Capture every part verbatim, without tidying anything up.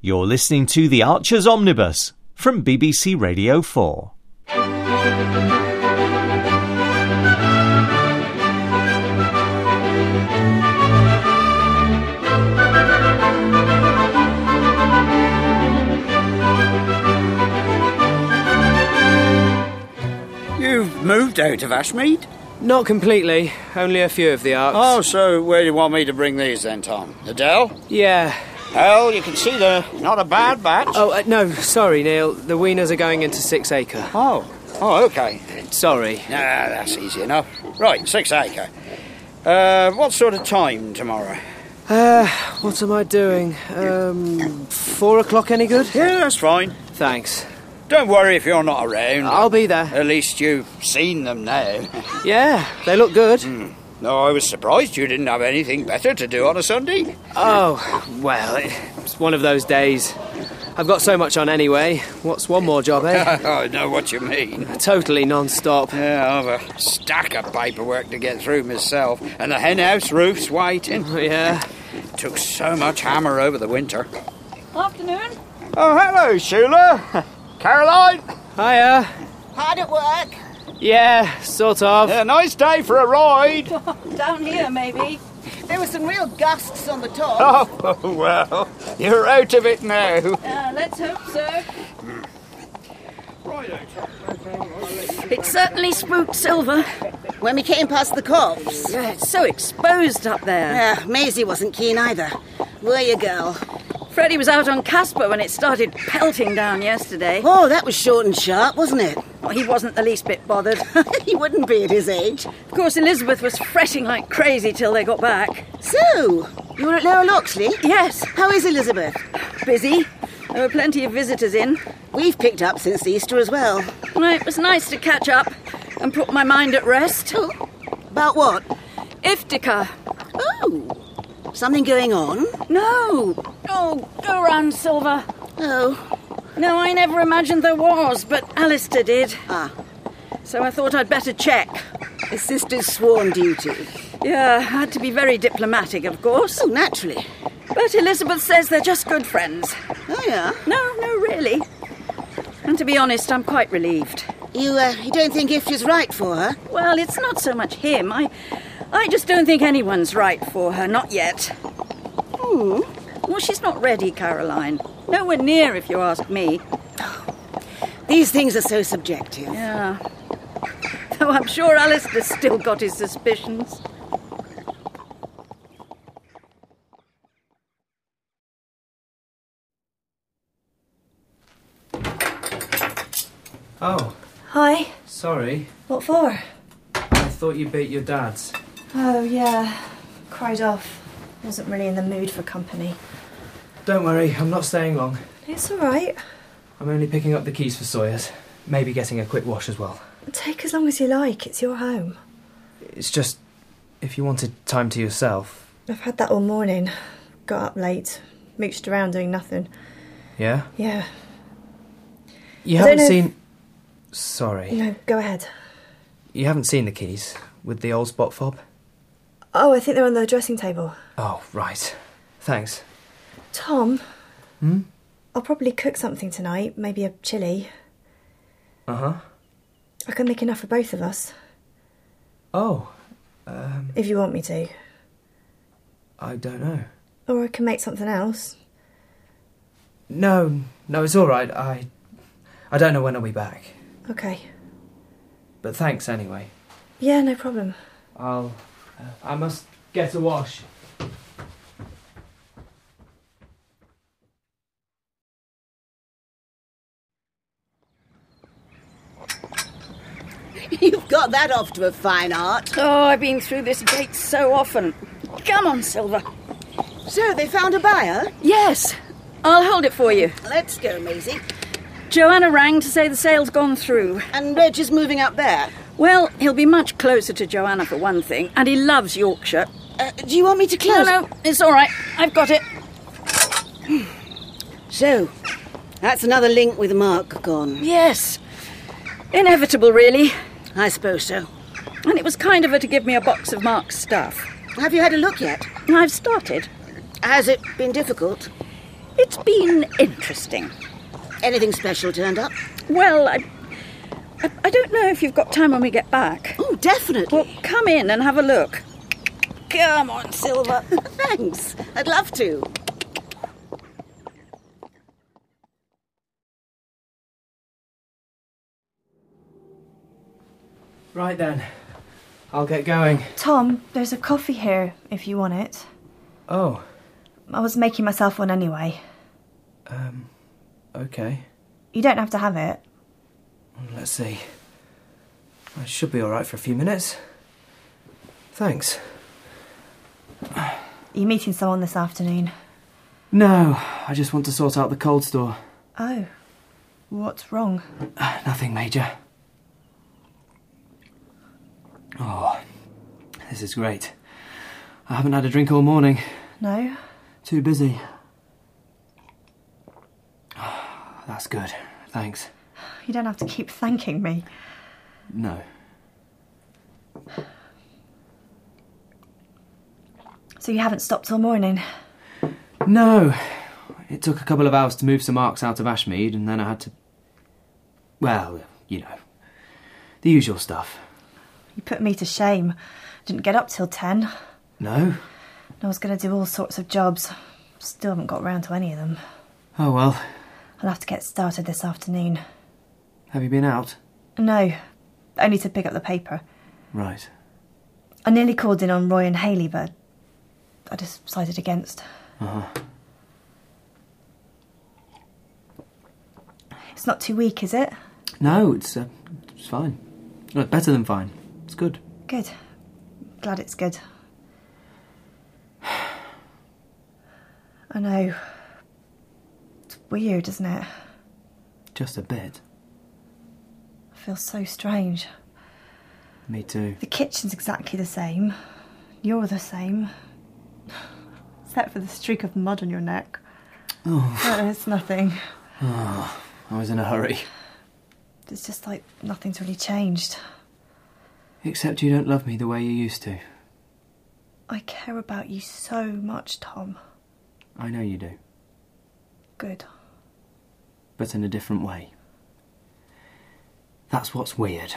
You're listening to The Archers Omnibus from B B C Radio four. You've moved out of Ashmead? Not completely, only a few of the arcs. Oh, so where do you want me to bring these then, Tom? The Dell? Yeah. Well, you can see they're not a bad batch. Oh, uh, no, sorry, Neil. The weaners are going into Six Acre. Oh, oh, OK. Sorry. Nah, that's easy enough. Right, Six Acre. Uh, what sort of time tomorrow? Uh, what am I doing? Um, four o'clock any good? Yeah, that's fine. Thanks. Don't worry if you're not around. I'll be there. At least you've seen them now. Yeah, they look good. Mm. No, I was surprised you didn't have anything better to do on a Sunday. Oh, well, it's one of those days. I've got so much on anyway. What's one more job, eh? I know what you mean. Totally non-stop. Yeah, I've a stack of paperwork to get through myself, and the hen house roof's waiting. Yeah. Took so much hammer over the winter. Afternoon. Oh, hello, Sheila. Caroline? Hiya. Hard at work? Yeah, sort of. Yeah, nice day for a ride. Down here, maybe. There were some real gusts on the top. Oh, well, you're out of it now. Uh, let's hope so. Mm. Right, It certainly spooked Silver when we came past the copse. Yeah, it's so exposed up there. Yeah, Maisie wasn't keen either. Were you, girl? Freddie was out on Casper when it started pelting down yesterday. Oh, that was short and sharp, wasn't it? Well, he wasn't the least bit bothered. He wouldn't be at his age. Of course, Elizabeth was fretting like crazy till they got back. So, you were at Lower Loxley? Yes. How is Elizabeth? Busy. There were plenty of visitors in. We've picked up since Easter as well. Well, it was nice to catch up and put my mind at rest. Oh, about what? Iftica. Oh, something going on? No. Oh, go round, Silver. Oh. No, I never imagined there was, but Alistair did. Ah. So I thought I'd better check. His sister's sworn duty. Yeah, had to be very diplomatic, of course. Oh, naturally. But Elizabeth says they're just good friends. Oh, yeah? No, no, really. And to be honest, I'm quite relieved. You, uh, you don't think Ifta's right for her? Well, it's not so much him. I, I just don't think anyone's right for her, not yet. Hmm. Well, she's not ready, Caroline. Nowhere near, if you ask me. These things are so subjective. Yeah. Though I'm sure Alistair's still got his suspicions. Oh. Hi. Sorry. What for? I thought you beat your dad's. Oh, yeah. Cried off. Wasn't really in the mood for company. Don't worry, I'm not staying long. It's all right. I'm only picking up the keys for Sawyer's. Maybe getting a quick wash as well. Take as long as you like. It's your home. It's just, if you wanted time to yourself... I've had that all morning. Got up late. Mooched around doing nothing. Yeah? Yeah. You I haven't don't know seen... if- Sorry. No, go ahead. You haven't seen the keys with the old spot fob? Oh, I think they're on the dressing table. Oh, right. Thanks. Tom? Hmm? I'll probably cook something tonight. Maybe a chilli. Uh-huh. I can make enough for both of us. Oh. Um... If you want me to. I don't know. Or I can make something else. No, no, it's all right. I... I don't know when I'll be back. Okay. But thanks anyway. Yeah, no problem. I'll... Uh, I must get a wash. You've got that off to a fine art. Oh, I've been through this gate so often. Come on, Silver. So, they found a buyer? Yes. I'll hold it for you. Let's go, Maisie. Joanna rang to say the sale's gone through. And Reg is moving up there? Well, he'll be much closer to Joanna for one thing, and he loves Yorkshire. Uh, do you want me to close? No, no, it's all right. I've got it. So, that's another link with Mark gone. Yes. Inevitable, really. I suppose so. And it was kind of her to give me a box of Mark's stuff. Have you had a look yet? I've started. Has it been difficult? It's been interesting. Anything special turned up? Well, I, I, I don't know if you've got time when we get back. Oh, definitely. Well, come in and have a look. Come on, Silver. Thanks. I'd love to. Right then. I'll get going. Tom, there's a coffee here if you want it. Oh. I was making myself one anyway. Um, okay. You don't have to have it. Let's see. I should be alright for a few minutes. Thanks. Are you meeting someone this afternoon? No, I just want to sort out the cold store. Oh. What's wrong? Nothing major. Oh, this is great. I haven't had a drink all morning. No? Too busy. Oh, that's good. Thanks. You don't have to keep thanking me. No. So you haven't stopped till morning? No. It took a couple of hours to move some arcs out of Ashmead, and then I had to... Well, you know. The usual stuff. You put me to shame. Didn't get up till ten. No? I was going to do all sorts of jobs. Still haven't got round to any of them. Oh well. I'll have to get started this afternoon. Have you been out? No. Only to pick up the paper. Right. I nearly called in on Roy and Hayley, but I decided against. Uh-huh. It's not too weak, is it? No, it's, uh, it's fine. No, better than fine. It's good. Good. Glad it's good. I know. It's weird, isn't it? Just a bit. I feel so strange. Me too. The kitchen's exactly the same. You're the same. Except for the streak of mud on your neck. Oh. No, it's nothing. Oh, I was in a hurry. It's just like nothing's really changed. Except you don't love me the way you used to. I care about you so much, Tom. I know you do. Good. But in a different way. That's what's weird.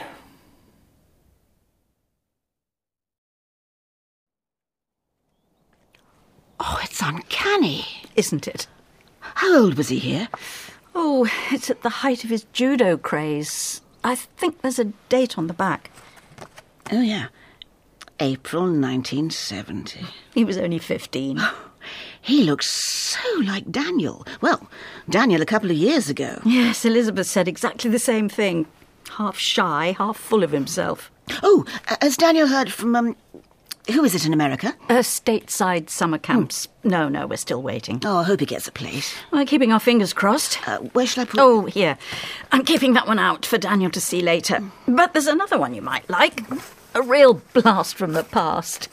Oh, it's uncanny. Isn't it? How old was he here? Oh, it's at the height of his judo craze. I think there's a date on the back. Oh, yeah. April nineteen seventy. He was only fifteen. He looks so like Daniel. Well, Daniel a couple of years ago. Yes, Elizabeth said exactly the same thing. Half shy, half full of himself. Oh, has Daniel heard from, um, who is it in America? Uh, stateside summer camps. Hmm. No, no, we're still waiting. Oh, I hope he gets a place. We're keeping our fingers crossed. Uh, where shall I put... Oh, here. I'm keeping that one out for Daniel to see later. But there's another one you might like. A real blast from the past.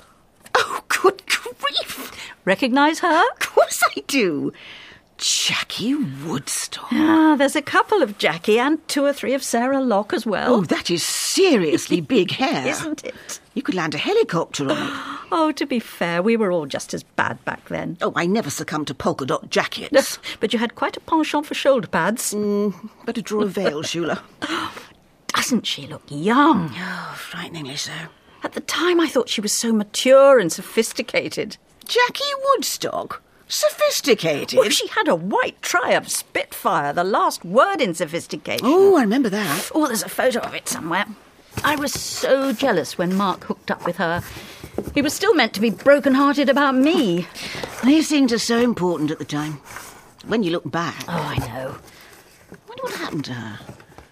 Oh, good grief! Recognise her? Of course I do. Jackie Woodstock. Ah, there's a couple of Jackie and two or three of Sarah Locke as well. Oh, that is seriously big hair. Isn't it? You could land a helicopter on it. Oh, to be fair, we were all just as bad back then. Oh, I never succumbed to polka dot jackets. But you had quite a penchant for shoulder pads. Mm, better draw a veil, Shula. Doesn't she look young? Oh, frighteningly so. At the time, I thought she was so mature and sophisticated. Jackie Woodstock? Sophisticated? Well, she had a white Triumph Spitfire, the last word in sophistication. Oh, I remember that. Oh, there's a photo of it somewhere. I was so jealous when Mark hooked up with her. He was still meant to be broken-hearted about me. These things are so important at the time. When you look back... Oh, I know. I wonder what happened to her.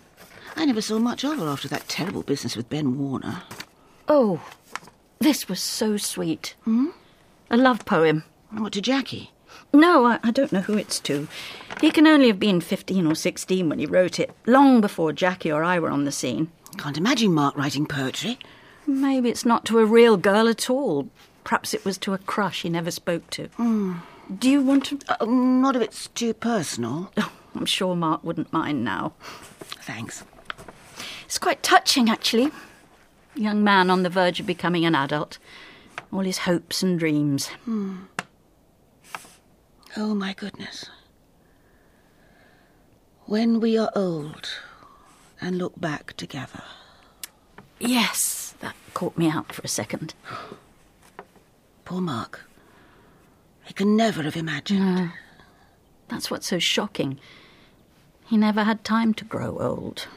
I never saw much of her after that terrible business with Ben Warner. Oh, this was so sweet. Hmm? A love poem. What, to Jackie? No, I, I don't know who it's to. He can only have been fifteen or sixteen when he wrote it, long before Jackie or I were on the scene. Can't imagine Mark writing poetry. Maybe it's not to a real girl at all. Perhaps it was to a crush he never spoke to. Mm. Do you want to... Uh, not if it's too personal. Oh, I'm sure Mark wouldn't mind now. Thanks. It's quite touching, actually. A young man on the verge of becoming an adult. All his hopes and dreams. Hmm. Oh, my goodness. When we are old and look back together. Yes, that caught me out for a second. Poor Mark. He can never have imagined. No. That's what's so shocking. He never had time to grow old.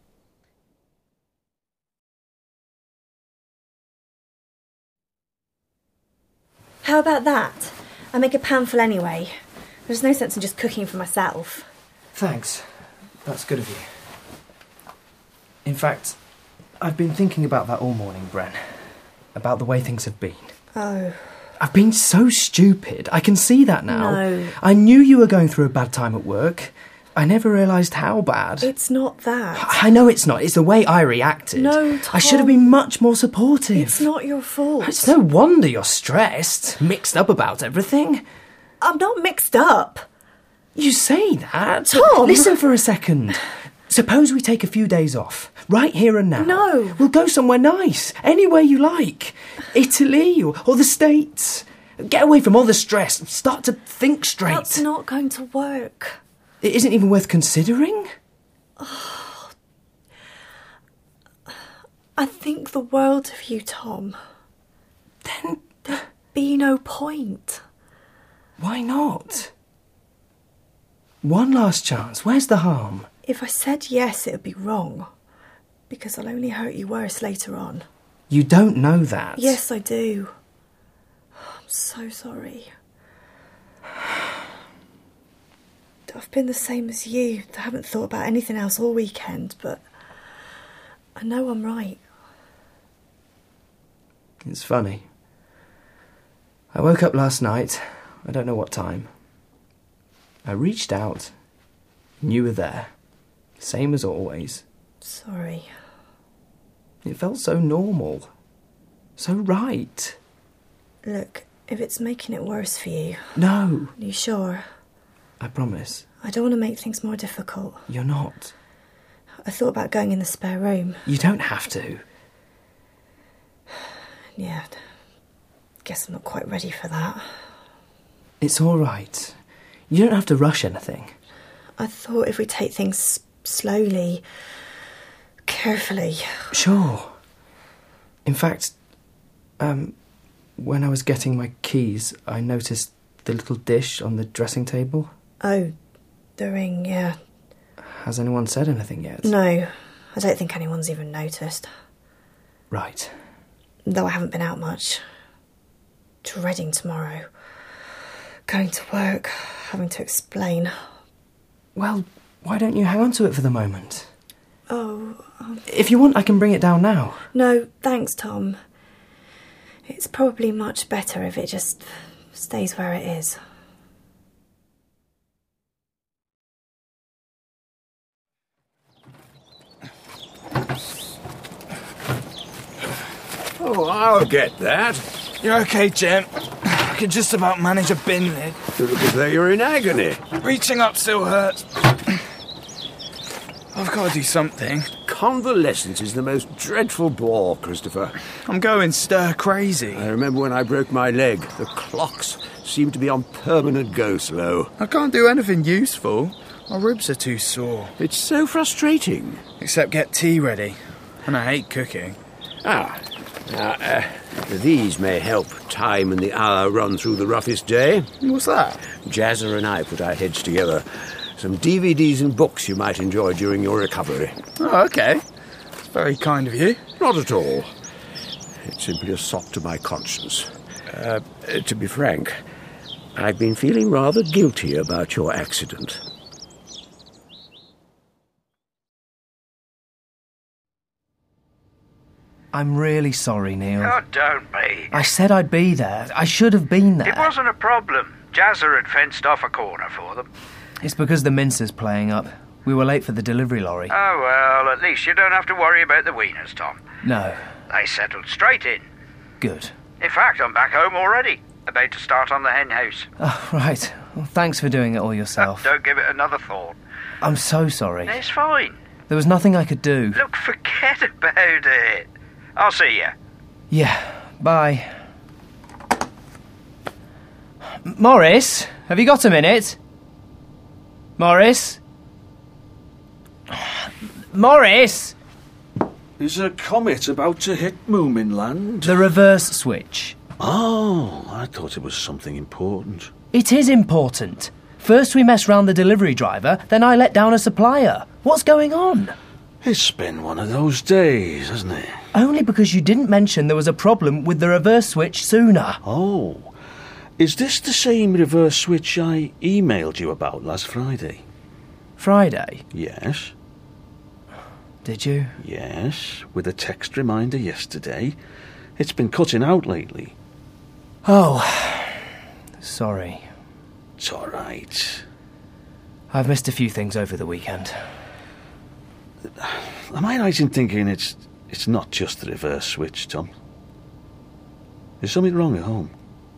How about that? I make a panful anyway. There's no sense in just cooking for myself. Thanks. That's good of you. In fact, I've been thinking about that all morning, Bren. About the way things have been. Oh. I've been so stupid. I can see that now. No. I knew you were going through a bad time at work. I never realised how bad. It's not that. I know it's not. It's the way I reacted. No, Tom. I should have been much more supportive. It's not your fault. It's no wonder you're stressed, mixed up about everything. I'm not mixed up. You say that. Tom! Listen for a second. Suppose we take a few days off, right here and now. No. We'll go somewhere nice, anywhere you like. Italy or, or the States. Get away from all the stress. Start to think straight. That's not going to work. It isn't even worth considering? Oh. I think the world of you, Tom. Then... There'd be no point. Why not? One last chance. Where's the harm? If I said yes, it would be wrong. Because I'll only hurt you worse later on. You don't know that. Yes, I do. I'm so sorry. I've been the same as you. I haven't thought about anything else all weekend, but I know I'm right. It's funny. I woke up last night, I don't know what time. I reached out, and you were there. Same as always. Sorry. It felt so normal. So right. Look, if it's making it worse for you... No. Are you sure? I promise. I don't want to make things more difficult. You're not. I thought about going in the spare room. You don't have to. Yeah, guess I'm not quite ready for that. It's all right. You don't have to rush anything. I thought if we take things slowly, carefully... Sure. In fact, um, when I was getting my keys, I noticed the little dish on the dressing table. Oh, the ring, yeah. Has anyone said anything yet? No, I don't think anyone's even noticed. Right. Though I haven't been out much. Dreading tomorrow. Going to work, having to explain. Well, why don't you hang on to it for the moment? Oh... Um, if you want, I can bring it down now. No, thanks, Tom. It's probably much better if it just stays where it is. Oh, I'll get that. You're okay, Jem. I can just about manage a bin lid. You look as though you're in agony. Reaching up still hurts. I've got to do something. Convalescence is the most dreadful bore, Christopher. I'm going stir crazy. I remember when I broke my leg. The clocks seemed to be on permanent go-slow. I can't do anything useful. My ribs are too sore. It's so frustrating. Except get tea ready. And I hate cooking. Ah, now, uh, these may help time and the hour run through the roughest day. What's that? Jazzer and I put our heads together. Some D V Ds and books you might enjoy during your recovery. Oh, OK. It's very kind of you. Not at all. It's simply a sop to my conscience. Uh, to be frank, I've been feeling rather guilty about your accident. I'm really sorry, Neil. Oh, don't be. I said I'd be there. I should have been there. It wasn't a problem. Jazzer had fenced off a corner for them. It's because the mincer's playing up. We were late for the delivery lorry. Oh, well, at least you don't have to worry about the wieners, Tom. No. They settled straight in. Good. In fact, I'm back home already, about to start on the hen house. Oh, right. Well, thanks for doing it all yourself. Uh, don't give it another thought. I'm so sorry. It's fine. There was nothing I could do. Look, forget about it. I'll see you. Yeah, bye. Morris, have you got a minute? Morris? Morris! Is a comet about to hit Moomin Land? The reverse switch. Oh, I thought it was something important. It is important. First we mess round the delivery driver, then I let down a supplier. What's going on? It's been one of those days, hasn't it? Only because you didn't mention there was a problem with the reverse switch sooner. Oh. Is this the same reverse switch I emailed you about last Friday? Friday? Yes. Did you? Yes, with a text reminder yesterday. It's been cutting out lately. Oh, sorry. It's all right. I've missed a few things over the weekend. Am I right in thinking it's it's not just the reverse switch, Tom? Is something wrong at home?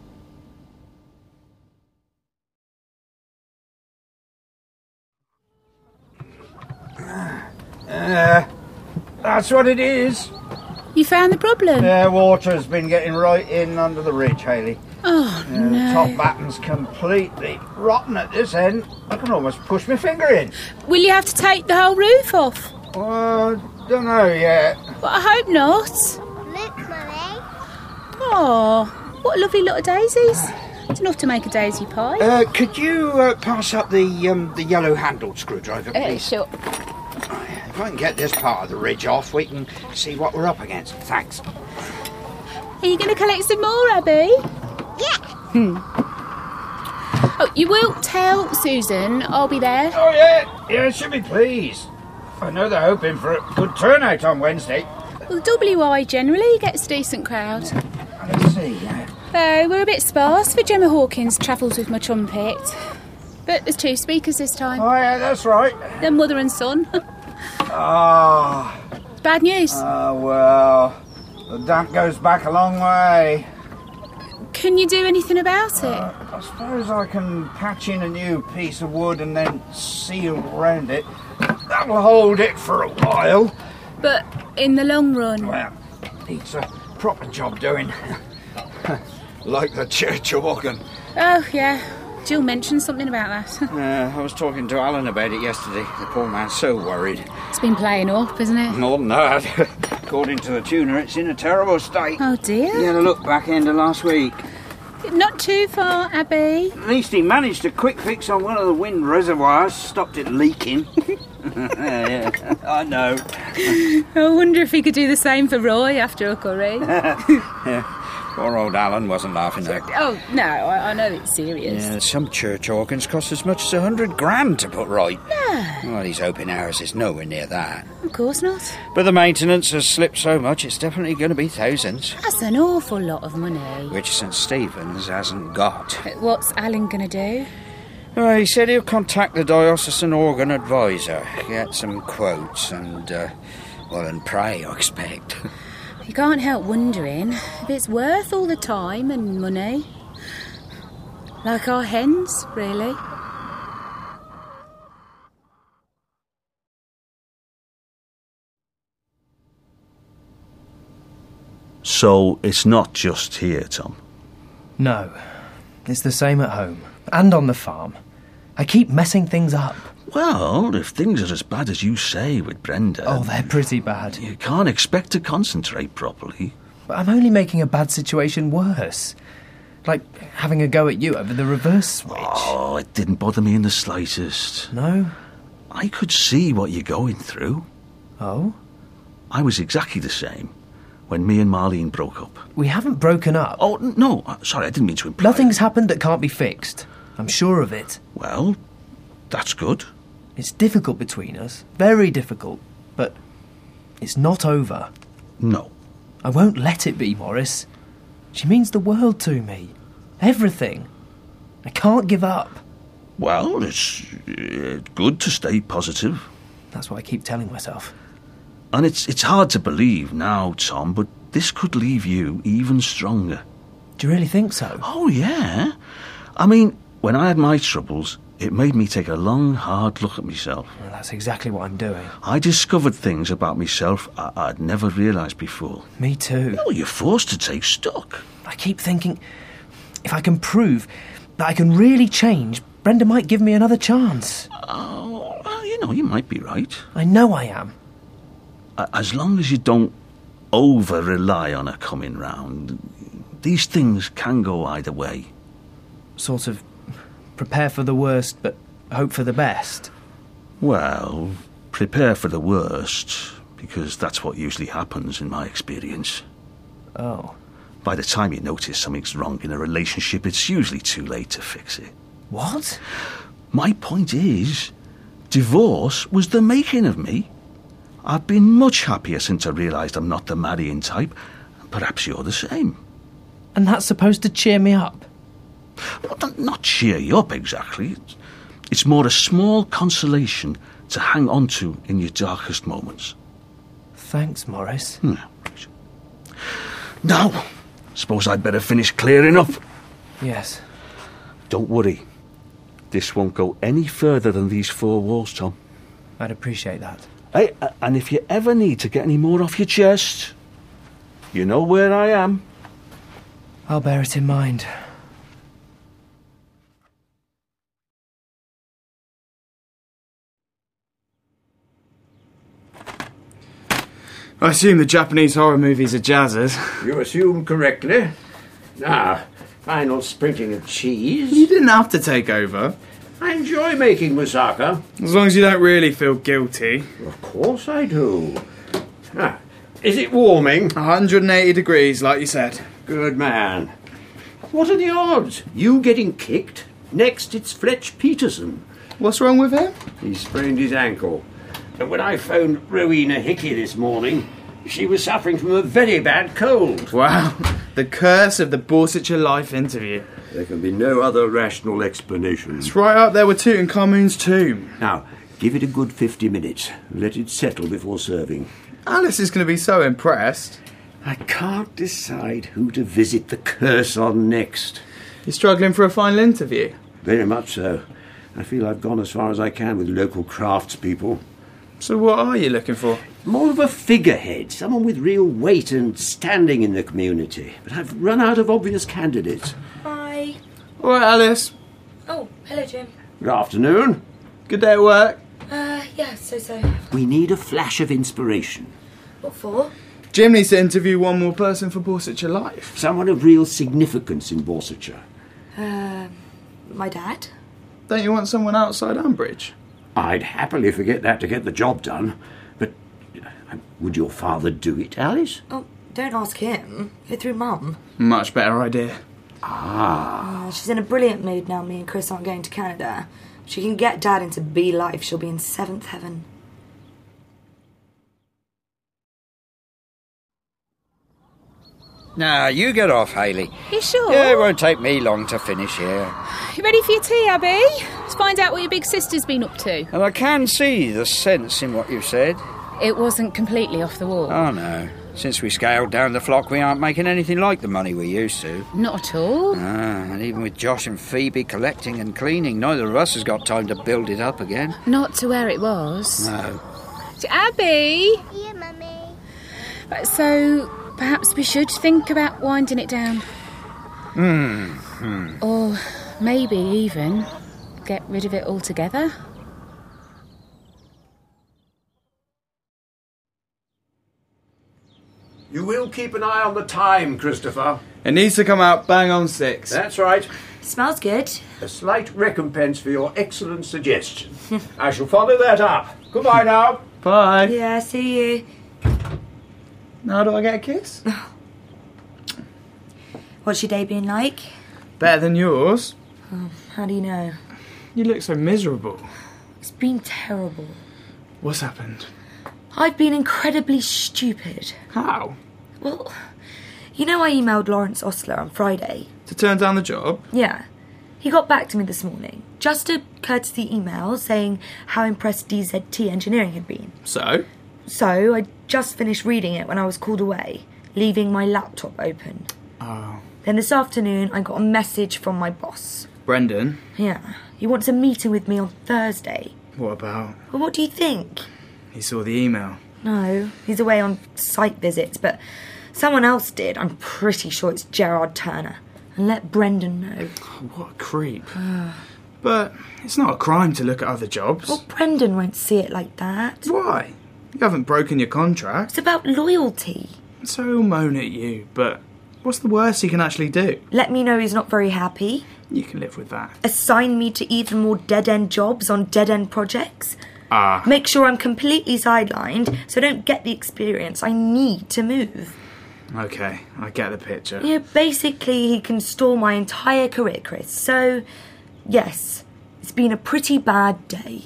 Uh, that's what it is. You found the problem? Yeah, water's been getting right in under the ridge, Hayley. Oh, uh, no. The top batten's completely rotten at this end. I can almost push my finger in. Will you have to take the whole roof off? Uh, don't know yet. Well, I hope not. Look, Mummy. Oh, what lovely little daisies. It's enough to make a daisy pie. Uh, could you uh, pass up the um, the yellow-handled screwdriver, please? Uh, sure. If I can get this part of the ridge off, we can see what we're up against. Thanks. Are you going to collect some more, Abby? Yeah. Hmm. Oh, you will tell Susan I'll be there? Oh, yeah. Yeah, she'll be pleased. I know they're hoping for a good turnout on Wednesday. Well, W I generally gets a decent crowd. Let's see. Oh, we're a bit sparse for Gemma Hawkins travels with my trumpet. But there's two speakers this time. Oh, yeah, that's right. They're mother and son. Ah. Oh. Bad news. Oh, well. The damp goes back a long way. Can you do anything about it? Uh, I suppose I can patch in a new piece of wood and then seal around it. That'll hold it for a while. But in the long run? Well, needs a proper job doing. Like the church organ. Oh, yeah. Jill mentioned something about that. uh, I was talking to Alan about it yesterday. The poor man's so worried. It's been playing up, isn't it? More than that. According to the tuner, it's in a terrible state. Oh, dear. He had a look back end of last week. Not too far, Abby. At least he managed a quick fix on one of the wind reservoirs, stopped it leaking. Yeah, I know. I wonder if he could do the same for Roy after a curry. Yeah. Poor old Alan wasn't laughing at. Oh, no, I, I know it's serious. Yeah, some church organs cost as much as a hundred grand to put right. Yeah. Well, he's hoping ours is nowhere near that. Of course not. But the maintenance has slipped so much, it's definitely going to be thousands. That's an awful lot of money. Which St Stephen's hasn't got. What's Alan going to do? Well, he said he'll contact the diocesan organ advisor, get some quotes and, uh, well, and pray, I expect. You can't help wondering if it's worth all the time and money. Like our hens, really. So it's not just here, Tom? No. It's the same at home. And on the farm. I keep messing things up. Well, if things are as bad as you say with Brenda... Oh, they're pretty bad. You can't expect to concentrate properly. But I'm only making a bad situation worse. Like having a go at you over the reverse switch. Oh, it didn't bother me in the slightest. No? I could see what you're going through. Oh? I was exactly the same when me and Marlene broke up. We haven't broken up. Oh, no, sorry, I didn't mean to imply... Nothing's happened that can't be fixed. I'm sure of it. Well, that's good. It's difficult between us. Very difficult. But it's not over. No. I won't let it be, Morris. She means the world to me. Everything. I can't give up. Well, it's uh, good to stay positive. That's what I keep telling myself. And it's it's hard to believe now, Tom, but this could leave you even stronger. Do you really think so? Oh, yeah. I mean, when I had my troubles, it made me take a long, hard look at myself. Well, that's exactly what I'm doing. I discovered things about myself I- I'd never realised before. Me too. Well, you're forced to take stock. I keep thinking, if I can prove, that I can really change, Brenda might give me another chance. Oh, well, you know, you might be right. I know I am. As long as you don't over-rely on her coming round, these things can go either way. Sort of prepare for the worst, but hope for the best. Well, prepare for the worst, because that's what usually happens in my experience. Oh. By the time you notice something's wrong in a relationship, it's usually too late to fix it. What? My point is, divorce was the making of me. I've been much happier since I realised I'm not the marrying type. Perhaps you're the same. And that's supposed to cheer me up? Well, not cheer you up exactly. It's more a small consolation to hang on to in your darkest moments. Thanks, Morris. Hmm. Now, suppose I'd better finish clearing up. Yes. Don't worry. This won't go any further than these four walls, Tom. I'd appreciate that. Hey, and if you ever need to get any more off your chest, you know where I am. I'll bear it in mind. I assume the Japanese horror movies are jazzers. You assume correctly. Now, final sprinkling of cheese. You didn't have to take over. I enjoy making moussaka. As long as you don't really feel guilty. Of course I do. Ah, is it warming? one hundred eighty degrees, like you said. Good man. What are the odds? You getting kicked? Next, it's Fletch Peterson. What's wrong with him? He sprained his ankle. And when I phoned Rowena Hickey this morning, she was suffering from a very bad cold. Wow. The curse of the Borsetshire Life interview. There can be no other rational explanation. It's right up there with Tutankhamun's tomb. Now, give it a good fifty minutes. Let it settle before serving. Alice is going to be so impressed. I can't decide who to visit the curse on next. You're struggling for a final interview? Very much so. I feel I've gone as far as I can with local craftspeople. So what are you looking for? More of a figurehead, someone with real weight and standing in the community. But I've run out of obvious candidates. Hi. All right, Alice. Oh, hello, Jim. Good afternoon. Good day at work. Uh, yeah, so-so. We need a flash of inspiration. What for? Jim needs to interview one more person for Borsetshire Life. Someone of real significance in Borsetshire. Uh, my dad? Don't you want someone outside Ambridge? I'd happily forget that to get the job done. But uh, would your father do it, Alice? Oh, don't ask him. Go through Mum. Much better idea. Ah. Uh, she's in a brilliant mood now me and Chris aren't going to Canada. If she can get Dad into B life, she'll be in seventh heaven. Now, you get off, Hayley. You sure? Yeah, it won't take me long to finish here. You ready for your tea, Abby? Let's find out what your big sister's been up to. And I can see the sense in what you've said. It wasn't completely off the wall. Oh, no. Since we scaled down the flock, we aren't making anything like the money we used to. Not at all. Ah, and even with Josh and Phoebe collecting and cleaning, neither of us has got time to build it up again. Not to where it was. No. Abby! Yeah, Mummy. So, perhaps we should think about winding it down. Hmm. hmm. Or maybe even get rid of it altogether. You will keep an eye on the time, Christopher. It needs to come out bang on six. That's right. Smells good. A slight recompense for your excellent suggestion. I shall follow that up. Goodbye now. Bye. Yeah, see you. Now do I get a kiss? What's your day been like? Better than yours. Oh, how do you know? You look so miserable. It's been terrible. What's happened? I've been incredibly stupid. How? Well, you know I emailed Lawrence Ostler on Friday. To turn down the job? Yeah. He got back to me this morning. Just a courtesy email saying how impressed D Z T Engineering had been. So? So, I just finished reading it when I was called away, leaving my laptop open. Oh. Then this afternoon, I got a message from my boss. Brendan? Yeah. He wants a meeting with me on Thursday. What about? Well, what do you think? He saw the email. No, he's away on site visits, but someone else did. I'm pretty sure it's Gerard Turner. and let Brendan know. What a creep. But it's not a crime to look at other jobs. Well, Brendan won't see it like that. Why? You haven't broken your contract. It's about loyalty. So he'll moan at you, but what's the worst he can actually do? Let me know he's not very happy. You can live with that. Assign me to even more dead-end jobs on dead-end projects. Ah. Make sure I'm completely sidelined, so I don't get the experience I need to move. Okay, I get the picture. Yeah, basically he can stall my entire career, Chris. So, yes, it's been a pretty bad day.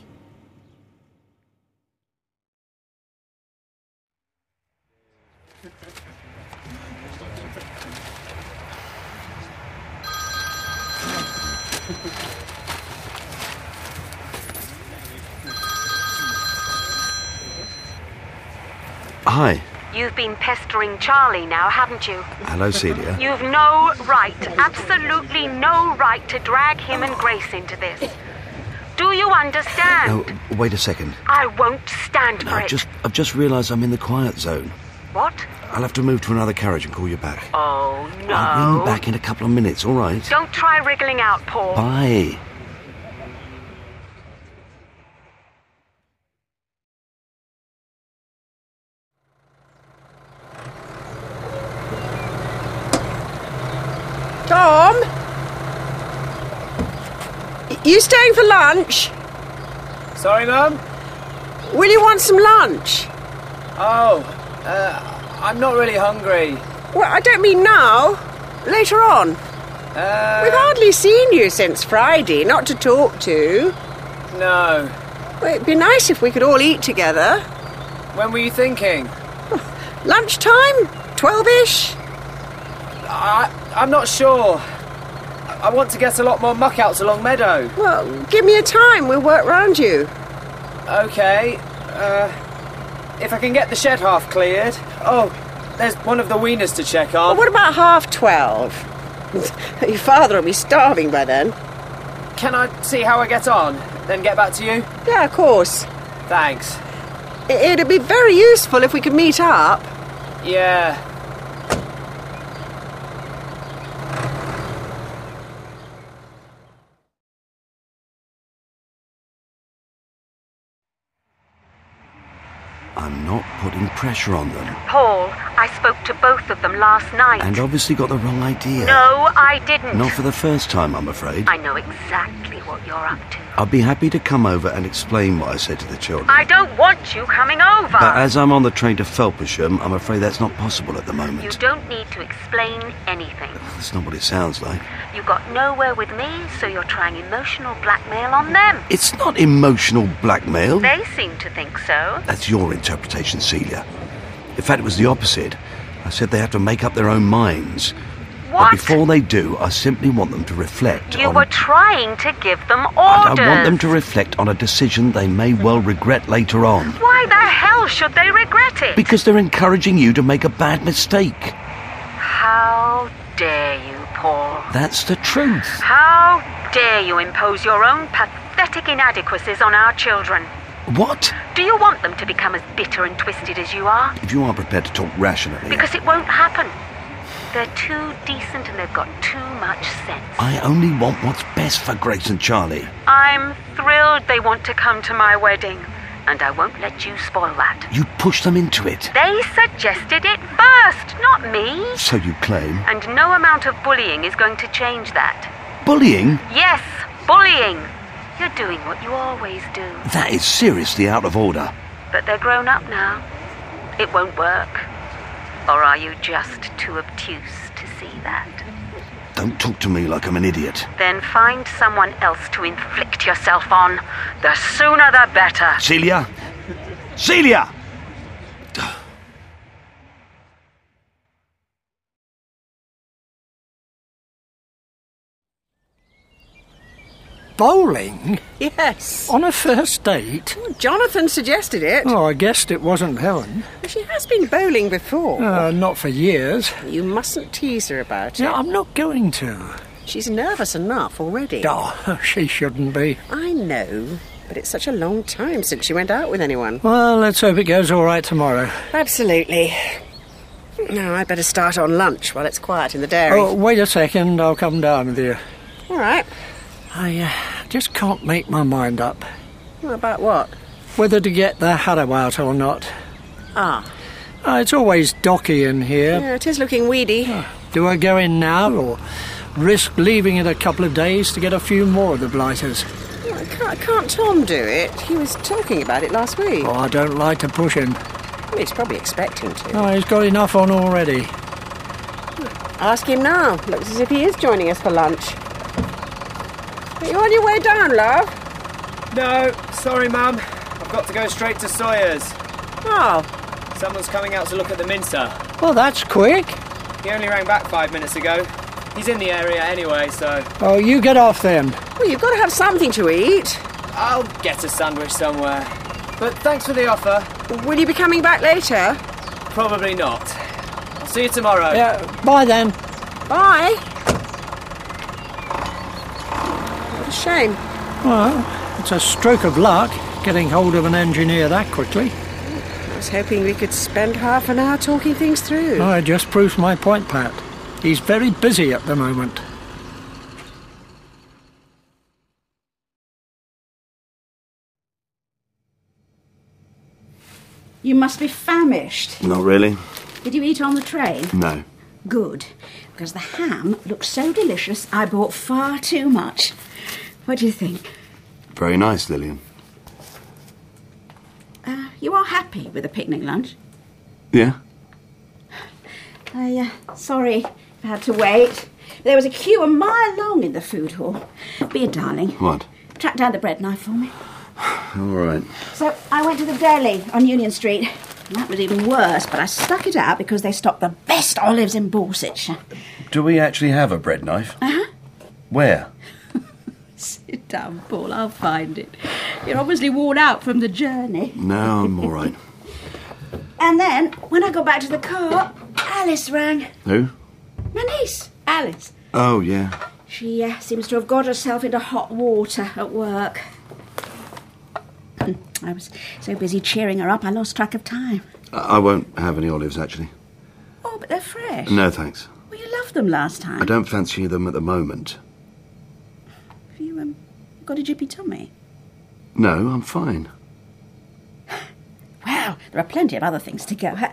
Hi. You've been pestering Charlie now, haven't you? Hello, Celia. You've no right, absolutely no right to drag him and Grace into this. Do you understand? No, wait a second. I won't stand No, for I've it. just, I've just realised I'm in the quiet zone. What? I'll have to move to another carriage and call you back. Oh, no. I'll ring back in a couple of minutes, all right? Don't try wriggling out, Paul. Bye. Tom? You staying for lunch? Sorry, Mum? Will you want some lunch? Oh, uh, I'm not really hungry. Well, I don't mean now. Later on. Uh, We've hardly seen you since Friday, not to talk to. No. Well, it'd be nice if we could all eat together. When were you thinking? Lunchtime? Twelve-ish? I, I'm not sure. I want to get a lot more muckouts along Meadow. Well, give me a time. We'll work round you. Okay. Uh, if I can get the shed half cleared. Oh, there's one of the weaners to check on. Well, what about half twelve? Your father will be starving by then. Can I see how I get on, then get back to you? Yeah, of course. Thanks. I- it'd be very useful if we could meet up. Yeah. I'm not putting pressure on them. Paul, I spoke to both of them last night. And obviously got the wrong idea. No, I didn't. Not for the first time, I'm afraid. I know exactly what you're up to. I'd be happy to come over and explain what I said to the children. I don't want you coming over. But as I'm on the train to Felpersham, I'm afraid that's not possible at the moment. You don't need to explain anything. That's not what it sounds like. You got nowhere with me, so you're trying emotional blackmail on them. It's not emotional blackmail. They seem to think so. That's your interpretation, Celia. In fact, it was the opposite. I said they have to make up their own minds. What? But before they do, I simply want them to reflect You on... were trying to give them orders. I want them to reflect on a decision they may well regret later on. Why the hell should they regret it? Because they're encouraging you to make a bad mistake. How dare you, Paul? That's the truth. How dare you impose your own pathetic inadequacies on our children? What? Do you want them to become as bitter and twisted as you are? If you aren't prepared to talk rationally... Because it won't happen. They're too decent and they've got too much sense. I only want what's best for Grace and Charlie. I'm thrilled they want to come to my wedding, and I won't let you spoil that. You pushed them into it. They suggested it first, not me. So you claim. And no amount of bullying is going to change that. Bullying? Yes, bullying. You're doing what you always do. That is seriously out of order. But they're grown up now. It won't work. Or are you just too obtuse to see that? Don't talk to me like I'm an idiot. Then find someone else to inflict yourself on. The sooner the better. Celia? Celia! Bowling? Yes. On a first date? Well, Jonathan suggested it. Oh, I guessed it wasn't Helen. She has been bowling before. Uh, not for years. You mustn't tease her about it. No, I'm not going to. She's nervous enough already. Oh, she shouldn't be. I know, but it's such a long time since she went out with anyone. Well, let's hope it goes all right tomorrow. Absolutely. No, I'd better start on lunch while it's quiet in the dairy. Oh, wait a second, I'll come down with you. All right. I uh, just can't make my mind up. Well, about what? Whether to get the harrow out or not. Ah. Uh, it's always docky in here. Yeah, it is looking weedy. Uh, do I go in now, or risk leaving it a couple of days to get a few more of the blighters? Well, can't, can't Tom do it? He was talking about it last week. Oh, I don't like to push him. Well, he's probably expecting to. Oh, he's got enough on already. Ask him now. Looks as if he is joining us for lunch. Are you on your way down, love? No, sorry, Mum. I've got to go straight to Sawyer's. Oh. Someone's coming out to look at the mincer. Well, that's quick. He only rang back five minutes ago. He's in the area anyway, so... Oh, you get off then. Well, you've got to have something to eat. I'll get a sandwich somewhere. But thanks for the offer. Will you be coming back later? Probably not. I'll see you tomorrow. Yeah, bye then. Bye. What a shame. Well, it's a stroke of luck getting hold of an engineer that quickly. I was hoping we could spend half an hour talking things through. Oh, it just proves my point, Pat. He's very busy at the moment. You must be famished. Not really. Did you eat on the train? No. Good, because the ham looks so delicious I bought far too much. What do you think? Very nice, Lillian. Uh, you are happy with the picnic lunch? Yeah? I, uh, sorry I had to wait. There was a queue a mile long in the food hall. Be a darling. What? Track down the bread knife for me. All right. So I went to the deli on Union Street. That was even worse, but I stuck it out because they stock the best olives in Borsich. Do we actually have a bread knife? Uh-huh. Where? Sit down, Paul, I'll find it. You're obviously worn out from the journey. No, I'm all right. And then, when I got back to the car, Alice rang. Who? My niece, Alice. Oh, yeah. She uh, seems to have got herself into hot water at work. I was so busy cheering her up, I lost track of time. I won't have any olives, actually. Oh, but they're fresh. No, thanks. Well, you loved them last time. I don't fancy them at the moment. Have you um, got a jippy tummy? No, I'm fine. Well, there are plenty of other things to go at.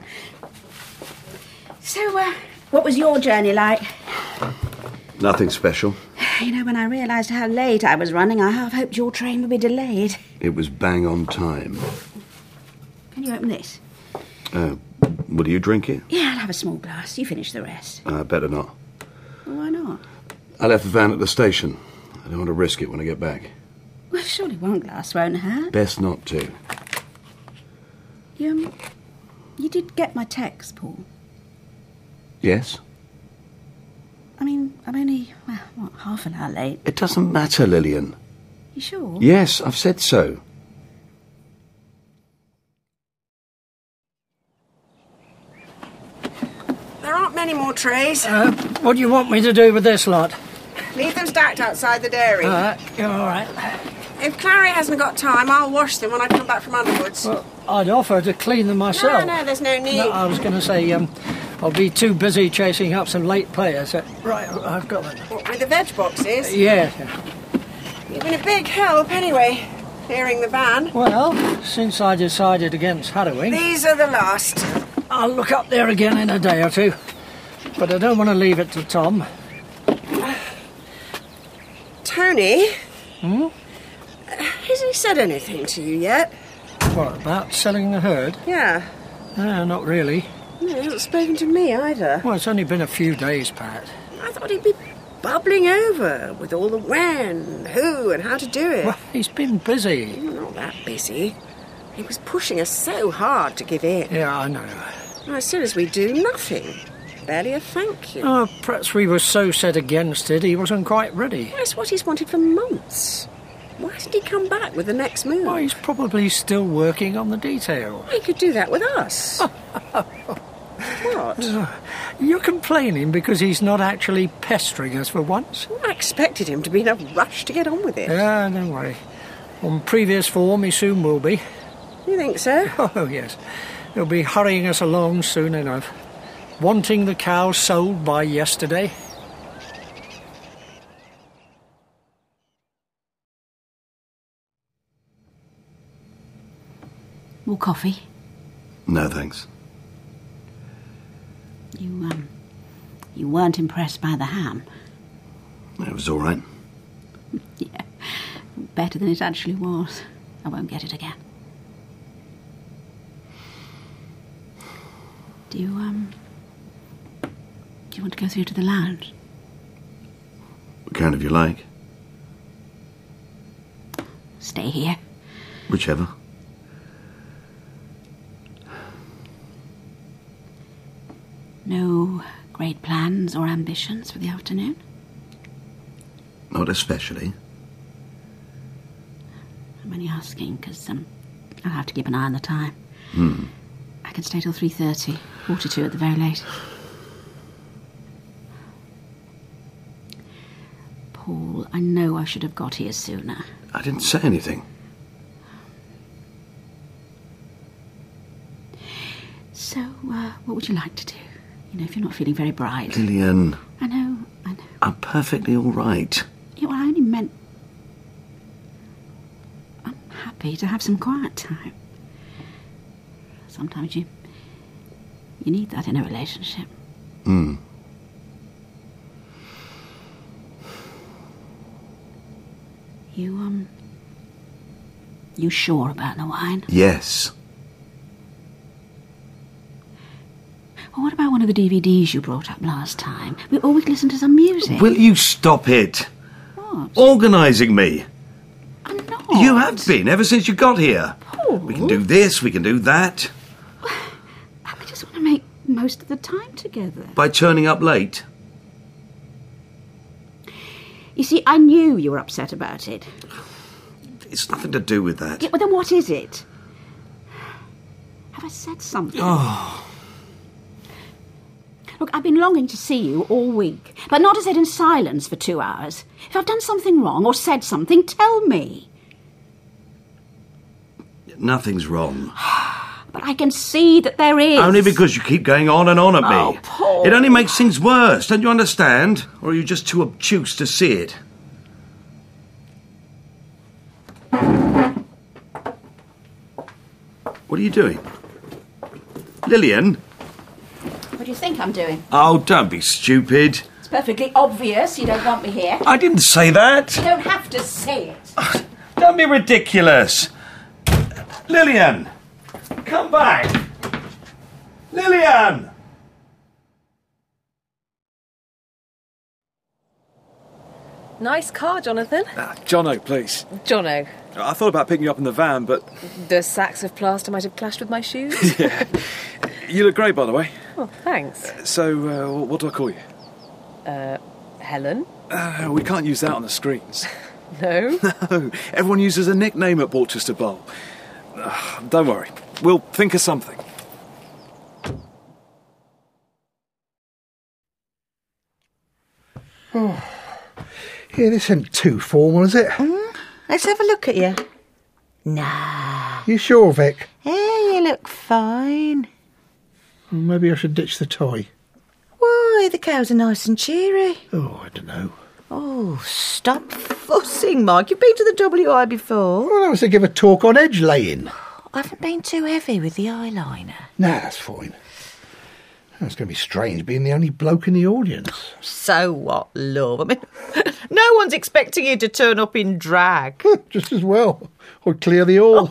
So, uh, what was your journey like? Nothing special. You know, when I realised how late I was running, I half hoped your train would be delayed. It was bang on time. Can you open this? Uh, will you drink it? Yeah, I'll have a small glass. You finish the rest. Uh, better not. Well, why not? I left the van at the station. I don't want to risk it when I get back. Well, surely one glass won't hurt. Best not to. You, um, you did get my text, Paul? Yes? I mean, I'm only, well, what, half an hour late. It doesn't matter, Lillian. You sure? Yes, I've said so. There aren't many more trays. Uh, what do you want me to do with this lot? Leave them stacked outside the dairy. Uh, you're all right. If Clary hasn't got time, I'll wash them when I come back from Underwoods. Well, I'd offer to clean them myself. No, no, there's no need. No, I was going to say, um, I'll be too busy chasing up some late players. Uh, right, I've got them. What, with the veg boxes? Uh, yeah. You've been a big help, anyway, clearing the van. Well, since I decided against harrowing... These are the last. I'll look up there again in a day or two. But I don't want to leave it to Tom. Tony? Hmm? Has he said anything to you yet? What, about selling the herd? Yeah. No, not really. No, he hasn't spoken to me either. Well, it's only been a few days, Pat. I thought he'd be bubbling over with all the when, who, and how to do it. Well, he's been busy. He's not that busy. He was pushing us so hard to give in. Yeah, I know. As soon as we do, nothing. Barely a thank you. Oh, perhaps we were so set against it, he wasn't quite ready. That's what he's wanted for months. Why hasn't he come back with the next move? Well, he's probably still working on the detail. He could do that with us. What? Uh, you're complaining because he's not actually pestering us for once? I expected him to be in a rush to get on with it. Yeah, don't worry. On previous form, he soon will be. You think so? Oh, yes. He'll be hurrying us along soon enough. Wanting the cow sold by yesterday? More coffee? No, thanks. You, um... You weren't impressed by the ham? It was all right. Yeah. Better than it actually was. I won't get it again. Do you, um... Do you want to go through to the lounge? What kind of you like? Stay here. Whichever. No great plans or ambitions for the afternoon? Not especially. I'm only asking because um, I'll have to keep an eye on the time. Hmm. I can stay till three thirty, quarter to at the very latest. Paul, I know I should have got here sooner. I didn't say anything. So, uh, what would you like to do? You know, if you're not feeling very bright. Lillian. I know, I know. I'm perfectly all right. Yeah, well, I only meant... I'm happy to have some quiet time. Sometimes you... You need that in a relationship. Hmm. You, um... You sure about the wine? Yes. Well, what about one of the D V Ds you brought up last time? We always listen to some music. Will you stop it? What? Organising me. I'm not. You have been, ever since you got here. Paul? We can do this, we can do that. We just want to make most of the time together. By turning up late. You see, I knew you were upset about it. It's nothing to do with that. Yeah, well, then what is it? Have I said something? Oh... Look, I've been longing to see you all week, but not to sit in silence for two hours. If I've done something wrong or said something, tell me. Nothing's wrong. But I can see that there is. Only because you keep going on and on at me. Oh, Paul. It only makes things worse, don't you understand? Or are you just too obtuse to see it? What are you doing? Lillian? What do you think I'm doing? Oh, don't be stupid. It's perfectly obvious you don't want me here. I didn't say that. You don't have to say it. Don't be ridiculous. Lillian! Come back! Lillian! Nice car, Jonathan. Ah, Jono, please. Jono. I thought about picking you up in the van, but... The sacks of plaster might have clashed with my shoes. Yeah. You look great, by the way. Oh, thanks. So, uh, what do I call you? Uh, Helen? Uh, we can't use that on the screens. No? No. Everyone uses a nickname at Borchester Bowl. Uh, don't worry. We'll think of something. Oh. Yeah, this isn't too formal, is it? Mm, let's have a look at you. Nah. You sure, Vic? Yeah, you look fine. Well, maybe I should ditch the toy. Why, the cows are nice and cheery. Oh, I don't know. Oh, stop fussing, Mike. You've been to the W I before. Well, I was to give a talk on edge laying. I haven't been too heavy with the eyeliner. Nah, that's fine. It's going to be strange being the only bloke in the audience. So what, love? I mean, no one's expecting you to turn up in drag. Just as well. Or clear the hall.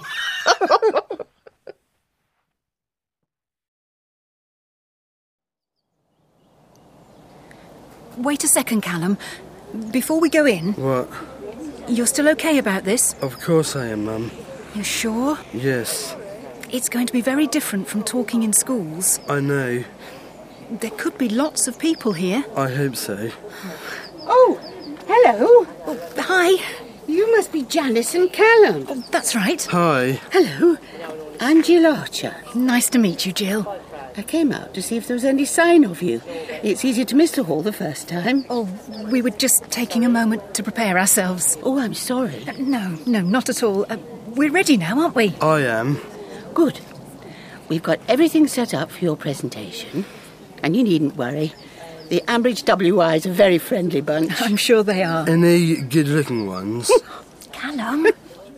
Wait a second, Callum. Before we go in... What? You're still okay about this? Of course I am, Mum. You sure? Yes. It's going to be very different from talking in schools. I know. There could be lots of people here. I hope so. Oh, hello. Oh, hi. You must be Janice and Callum. Oh, that's right. Hi. Hello. I'm Jill Archer. Nice to meet you, Jill. I came out to see if there was any sign of you. It's easier to miss the hall the first time. Oh, we were just taking a moment to prepare ourselves. Oh, I'm sorry. Uh, no, no, not at all. Uh, we're ready now, aren't we? I am. Good. We've got everything set up for your presentation. And you needn't worry. The Ambridge W Is are a very friendly bunch. I'm sure they are. Any good-looking ones? Callum.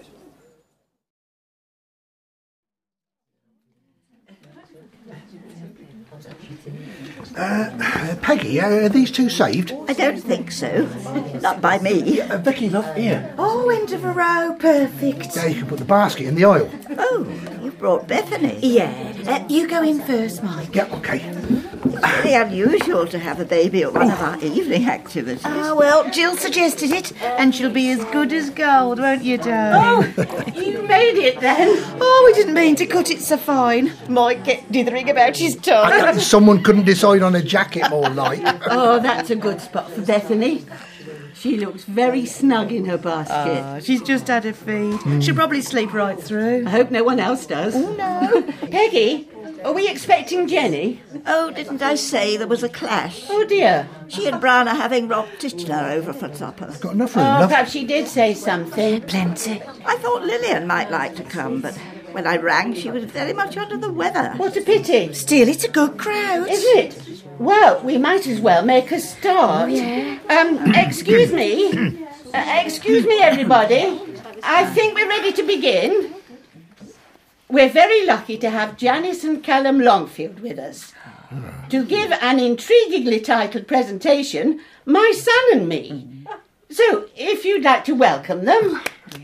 Uh, Peggy, uh, are these two saved? I don't think so. Not by me. Uh, Vicky, look, here. Oh, end of a row. Perfect. Yeah, you can put the basket in the aisle. Oh, you brought Bethany. Yeah. Uh, you go in first, Mike. Yeah, OK. It's very unusual to have a baby at one of our evening activities. Ah, well, Jill suggested it, and she'll be as good as gold, won't you, darling? Oh, you made it then. Oh, we didn't mean to cut it so fine. Mike kept dithering about his tongue. Someone couldn't decide on a jacket more like. Oh, that's a good spot for Bethany. She looks very snug in her basket. Oh, she's just had her feed. Mm. She'll probably sleep right through. I hope no one else does. Oh, no. Peggy, are we expecting Jenny? Oh, didn't I say there was a clash? Oh, dear. She and Brown are having Rob Titchener over for supper. Got enough room, Oh, love. perhaps she did say something. Plenty. I thought Lillian might like to come, but when I rang, she was very much under the weather. What a pity. Still, it's a good crowd. Is it? Well, we might as well make a start. Oh, yeah. Um, excuse me. uh, excuse me, everybody. I think we're ready to begin. We're very lucky to have Janice and Callum Longfield with us. To give an intriguingly titled presentation, My Son and Me. So, if you'd like to welcome them.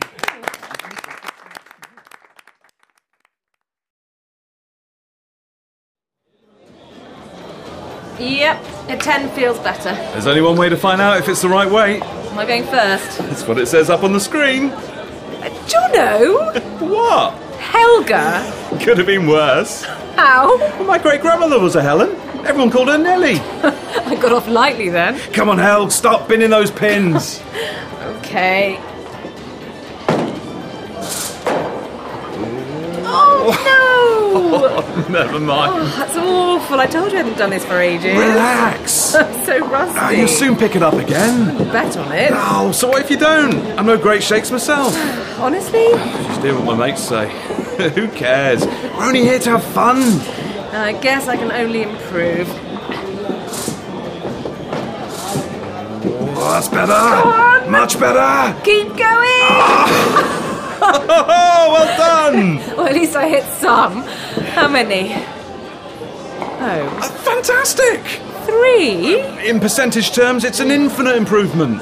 Yep, a ten feels better. There's only one way to find out if it's the right way. Am I going first? That's what it says up on the screen. Jono! What? Helga! Could have been worse. How? Well, my great-grandmother was a Helen. Everyone called her Nellie. I got off lightly then. Come on, Hel, stop binning those pins. Okay. Oh, no! Never mind. Oh, that's awful. I told you I hadn't done this for ages. Relax. I'm so rusty. Oh, you'll soon pick it up again. Bet on it. Oh, so what if you don't? I'm no great shakes myself. Honestly? Just hear what my mates say. Who cares? We're only here to have fun. I guess I can only improve. Oh, that's better. Much better. Keep going! Oh, well done! Well, at least I hit some. How many? Oh. Uh, fantastic! Three? In percentage terms, it's an infinite improvement.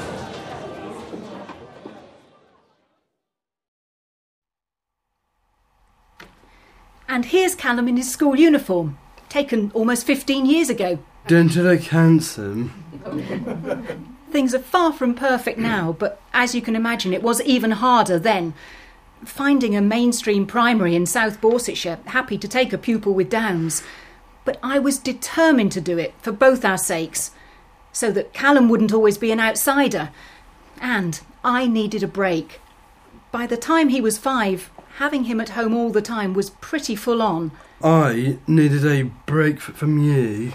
And here's Callum in his school uniform, taken almost fifteen years ago. Don't you look handsome? Things are far from perfect now, but as you can imagine, it was even harder then. Finding a mainstream primary in South Borsetshire, happy to take a pupil with Downs. But I was determined to do it, for both our sakes, so that Callum wouldn't always be an outsider. And I needed a break. By the time he was five, having him at home all the time was pretty full on. I needed a break f- from you.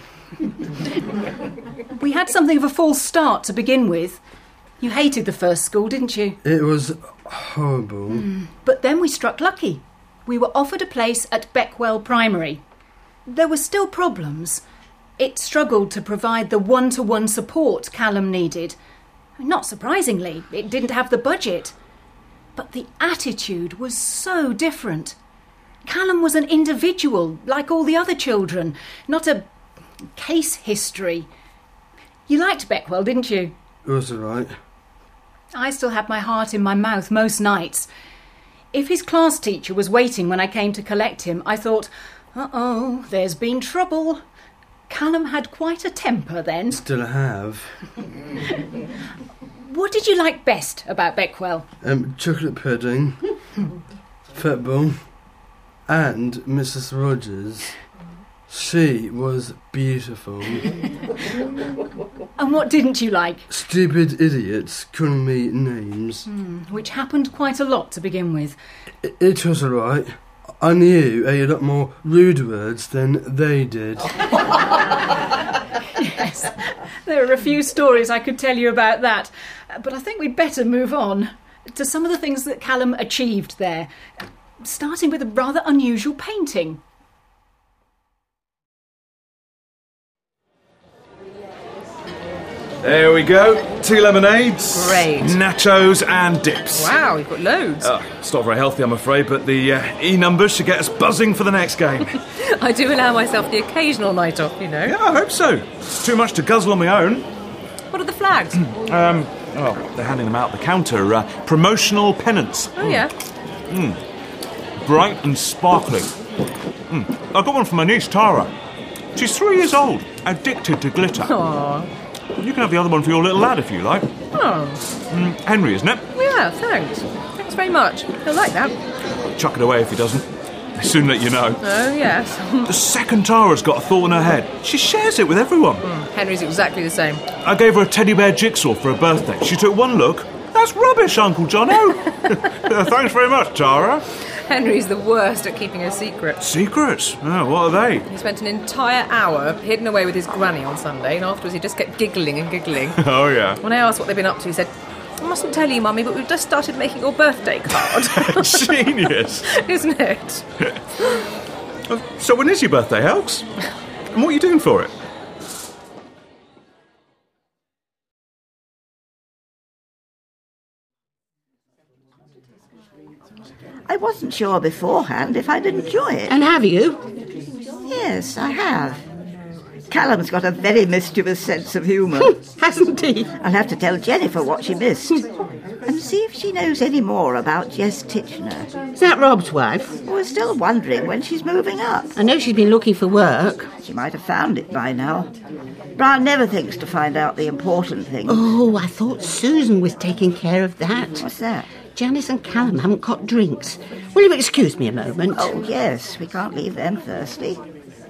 We had something of a false start to begin with. You hated the first school, didn't you? It was horrible. Mm. But then we struck lucky. We were offered a place at Beckwell Primary. There were still problems. It struggled to provide the one-to-one support Callum needed. Not surprisingly, it didn't have the budget. But the attitude was so different. Callum was an individual, like all the other children, not a case history. You liked Beckwell, didn't you? It was all right. I still had my heart in my mouth most nights. If his class teacher was waiting when I came to collect him, I thought, uh-oh, there's been trouble. Callum had quite a temper then. Still have. What did you like best about Beckwell? Um, chocolate pudding, football, and Missus Rogers. She was beautiful. And what didn't you like? Stupid idiots calling me names. Hmm, which happened quite a lot to begin with. It, it was all right. I knew a lot more rude words than they did. Yes, there are a few stories I could tell you about that. But I think we'd better move on to some of the things that Callum achieved there, starting with a rather unusual painting. There we go. Two lemonades. Great. Nachos and dips. Wow, you've got loads. Oh, it's not very healthy, I'm afraid, but the uh, E-numbers should get us buzzing for the next game. I do allow myself the occasional night off, you know. Yeah, I hope so. It's too much to guzzle on my own. What are the flags? um, oh, they're handing them out the counter. Uh, promotional pennants. Oh, yeah. Mm. Bright and sparkling. Mm. I got one for my niece, Tara. She's three years old, addicted to glitter. Aww. You can have the other one for your little lad if you like. Oh. Mm, Henry, isn't it? Yeah, thanks. Thanks very much. He'll like that. Chuck it away if he doesn't. They soon let you know. Oh, yes. The second Tara's got a thought in her head. She shares it with everyone. Mm, Henry's exactly the same. I gave her a teddy bear jigsaw for her birthday. She took one look. That's rubbish, Uncle Jono. Thanks very much, Tara. Henry's the worst at keeping a secret. Secrets? Oh, what are they? He spent an entire hour hidden away with his granny on Sunday, and afterwards he just kept giggling and giggling. Oh, yeah. When I asked what they've been up to, he said, I mustn't tell you, Mummy, but we've just started making your birthday card. Genius. Isn't it? So when is your birthday, Helps? And what are you doing for it? I wasn't sure beforehand if I'd enjoy it. And have you? Yes, I have. Callum's got a very mischievous sense of humour. Hasn't he? I'll have to tell Jennifer what she missed. And see if she knows any more about Jess Titchener. Is that Rob's wife? We're still wondering when she's moving up. I know she's been looking for work. She might have found it by now. Brian never thinks to find out the important things. Oh, I thought Susan was taking care of that. What's that? Janice and Callum haven't got drinks. Will you excuse me a moment? Oh, yes. We can't leave them thirsty.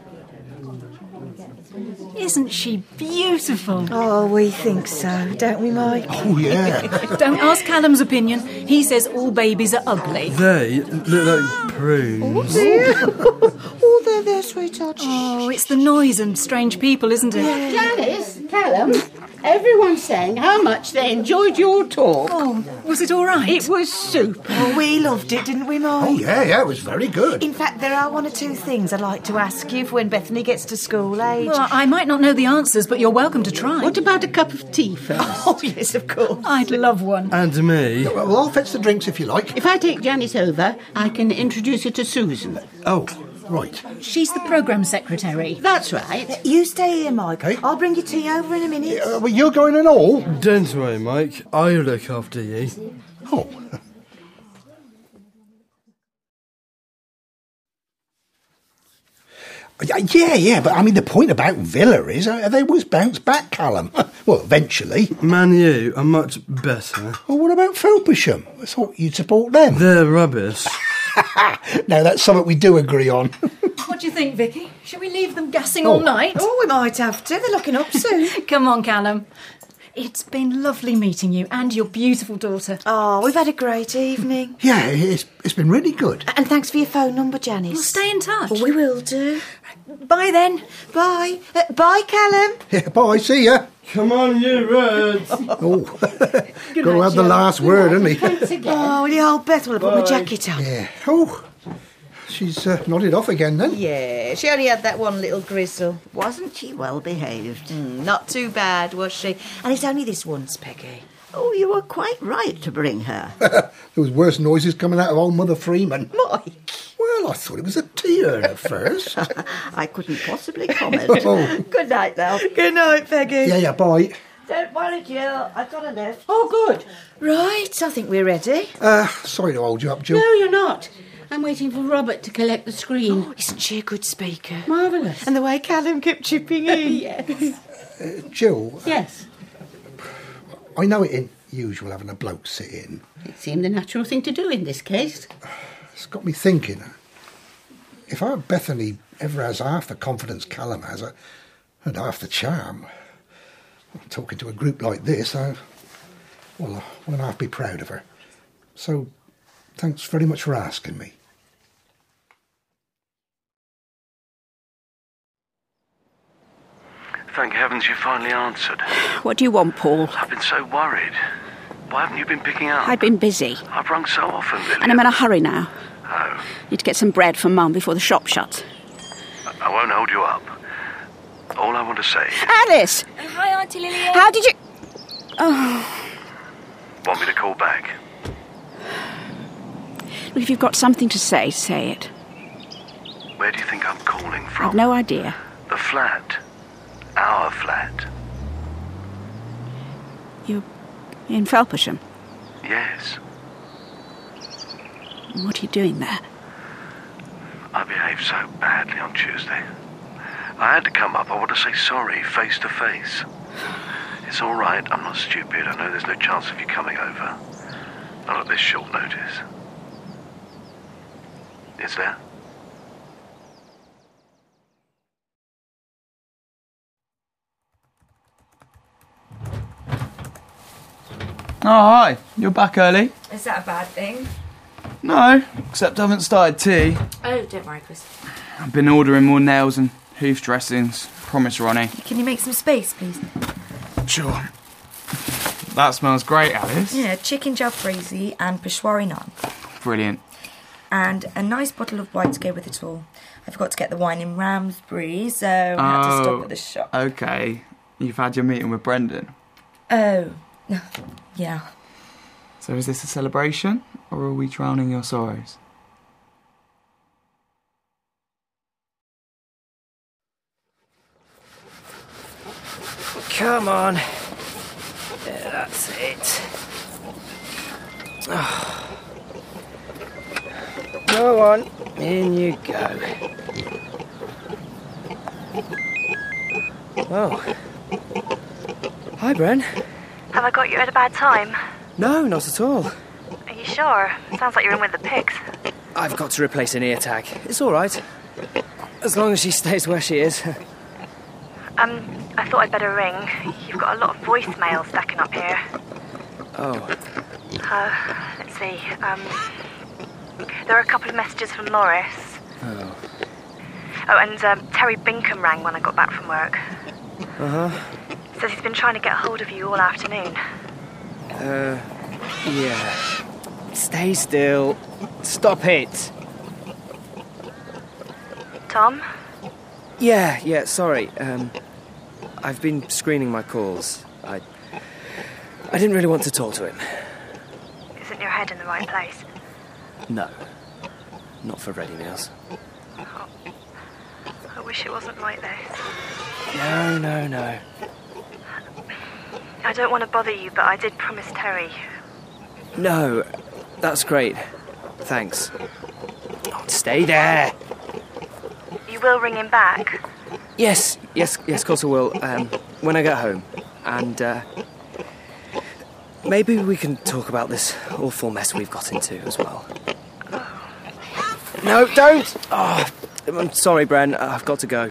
Isn't she beautiful? Oh, we think so, don't we, Mike? Oh, yeah. Don't ask Callum's opinion. He says all babies are ugly. They look like prunes. Oh, they're there, sweetheart. Oh, it's the noise and strange people, isn't it? Yeah. Janice, Callum, everyone's saying how much they enjoyed your talk. Oh, was it all right? It was super. Oh, we loved it, didn't we, Mike? Oh, yeah, yeah, it was very good. In fact, there are one or two things I'd like to ask you for when Bethany gets to school age. Well, I might not know the answers, but you're welcome to try. What about a cup of tea first? Oh, yes, of course. I'd love one. And me. Well, I'll fetch the drinks if you like. If I take Janice over, I can introduce her to Susan. Oh, right. She's the programme secretary. That's right. You stay here, Mike. Hey? I'll bring your tea over in a minute. Uh, well, you're going and all? Don't worry, Mike. I'll look after you. Oh. Yeah, yeah, but I mean, the point about Villa is uh, they always bounce back, Callum. Well, eventually. Man U are much better. Well, what about Felpersham? I thought you'd support them. They're rubbish. Now, that's something we do agree on. What do you think, Vicky? Shall we leave them gassing Oh. all night? Oh, we might have to. They're looking up soon. Come on, Callum. It's been lovely meeting you and your beautiful daughter. Oh, we've had a great evening. Yeah, it's, it's been really good. And thanks for your phone number, Janice. We'll stay in touch. Oh, we will do. Bye then. Bye. Uh, bye, Callum. Yeah, bye, see ya. Come on, you Reds. Oh, got to have the last word, hasn't he? Thanks again. Oh, well, the old Beth will have put my Bye. jacket on. Yeah. Oh, she's uh, nodded off again then. Yeah, she only had that one little gristle. Wasn't she well behaved? Mm, not too bad, was she? And it's only this once, Peggy. Oh, you were quite right to bring her. There was worse noises coming out of old Mother Freeman. Mike. Well, I thought it was a tear at first. I couldn't possibly comment. Oh. Good night, now. Good night, Peggy. Yeah, yeah, bye. Don't worry, Jill. I've got a lift. Oh, good. Right, I think we're ready. Uh, sorry to hold you up, Jill. No, you're not. I'm waiting for Robert to collect the screen. Oh, isn't she a good speaker? Marvellous. And the way Callum kept chipping in. Yes. Uh, Jill, Yes. I know it ain't usual having a bloke sit in. It seemed the natural thing to do in this case. It's got me thinking. If our Bethany ever has half the confidence Callum has, uh, and half the charm, talking to a group like this, I, well, I wouldn't half be proud of her. So, thanks very much for asking me. Thank heavens you finally answered. What do you want, Paul? I've been so worried. Why haven't you been picking up? I've been busy. I've rung so often, Vivian. And I'm in a hurry now. Oh, Need to get some bread for Mum before the shop shuts. I won't hold you up. All I want to say is... Alice! Oh, hi, Auntie Lillian. How did you... Oh. Want me to call back? Look, if you've got something to say, say it. Where do you think I'm calling from? I've no idea. The flat. Our flat. You're in Felpersham? Yes. What are you doing there? I behaved so badly on Tuesday. I had to come up. I want to say sorry, face to face. It's all right. I'm not stupid. I know there's no chance of you coming over. Not at this short notice. Is there? Oh, hi. You're back early? Is that a bad thing? No, except I haven't started tea. Oh, don't worry, Chris. I've been ordering more nails and hoof dressings. Promise, Ronnie. Can you make some space, please? Sure. That smells great, Alice. Yeah, chicken jalfrezi and peshwari naan. Brilliant. And a nice bottle of wine to go with it all. I forgot to get the wine in Ramsbury, so I had to stop at the shop. Okay. You've had your meeting with Brendan. Oh, yeah. So is this a celebration, or are we drowning your sorrows? Come on. Yeah, that's it. Oh. Go on, in you go. Oh. Hi, Bren. Have I got you at a bad time? No, not at all. Are you sure? Sounds like you're in with the pigs. I've got to replace an ear tag. It's all right. As long as she stays where she is. Um, I thought I'd better ring. You've got a lot of voicemail stacking up here. Oh. Uh, let's see. Um, there are a couple of messages from Morris. Oh. Oh, and um, Terry Binkham rang when I got back from work. Uh-huh. Says he's been trying to get hold of you all afternoon. Uh, yeah. Stay still. Stop it. Tom? Yeah, yeah, sorry. Um, I've been screening my calls. I... I didn't really want to talk to him. Isn't your head in the right place? No. Not for ready meals. Oh, I wish it wasn't like this. No, no, no. I don't want to bother you, but I did promise Terry. No, that's great. Thanks. Oh, stay there. You will ring him back? Yes, yes, yes, of course I will. Um, when I get home. And, uh... maybe we can talk about this awful mess we've got into as well. Oh. No, don't! Oh, I'm sorry, Bren. I've got to go.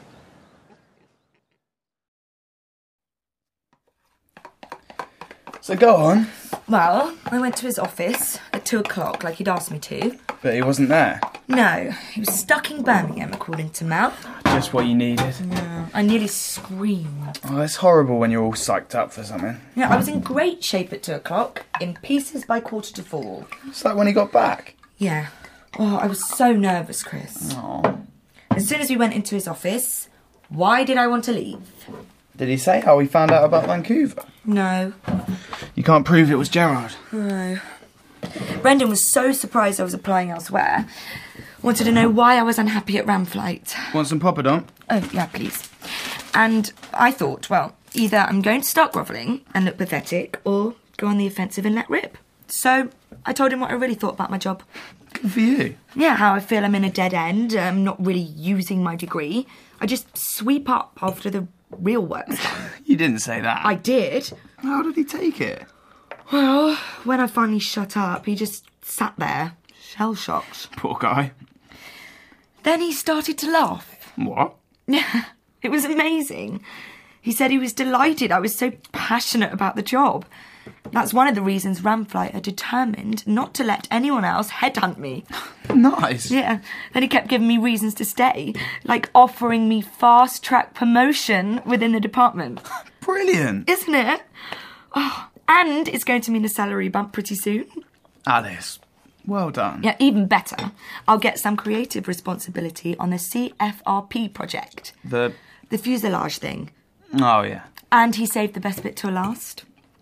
So go on. Well, I went to his office at two o'clock, like he'd asked me to. But he wasn't there. No, he was stuck in Birmingham, according to Mel. Just what you needed. No, I nearly screamed. Oh, it's horrible when you're all psyched up for something. Yeah, I was in great shape at two o'clock, in pieces by quarter to four. It's like when he got back. Yeah. Oh, I was so nervous, Chris. Oh. As soon as we went into his office, why did I want to leave? Did he say how he found out about Vancouver? No. You can't prove it was Gerard. No. Brendan was so surprised I was applying elsewhere. Wanted to know why I was unhappy at Ramflight. Want some poppadom? Oh, yeah, please. And I thought, well, either I'm going to start grovelling and look pathetic, or go on the offensive and let rip. So I told him what I really thought about my job. Good for you. Yeah, how I feel I'm in a dead end, I'm not really using my degree. I just sweep up after the real work's done. You didn't say that. I did. How did he take it? Well, when I finally shut up, he just sat there, shell-shocked. Poor guy. Then he started to laugh. What? Yeah, it was amazing. He said he was delighted I was so passionate about the job. That's one of the reasons Ramflight are determined not to let anyone else headhunt me. Nice. Yeah. Then he kept giving me reasons to stay, like offering me fast-track promotion within the department. Brilliant. Isn't it? Oh, and it's going to mean a salary bump pretty soon. Alice, well done. Yeah, even better. I'll get some creative responsibility on the C F R P project. The... The fuselage thing. Oh, yeah. And he saved the best bit till last.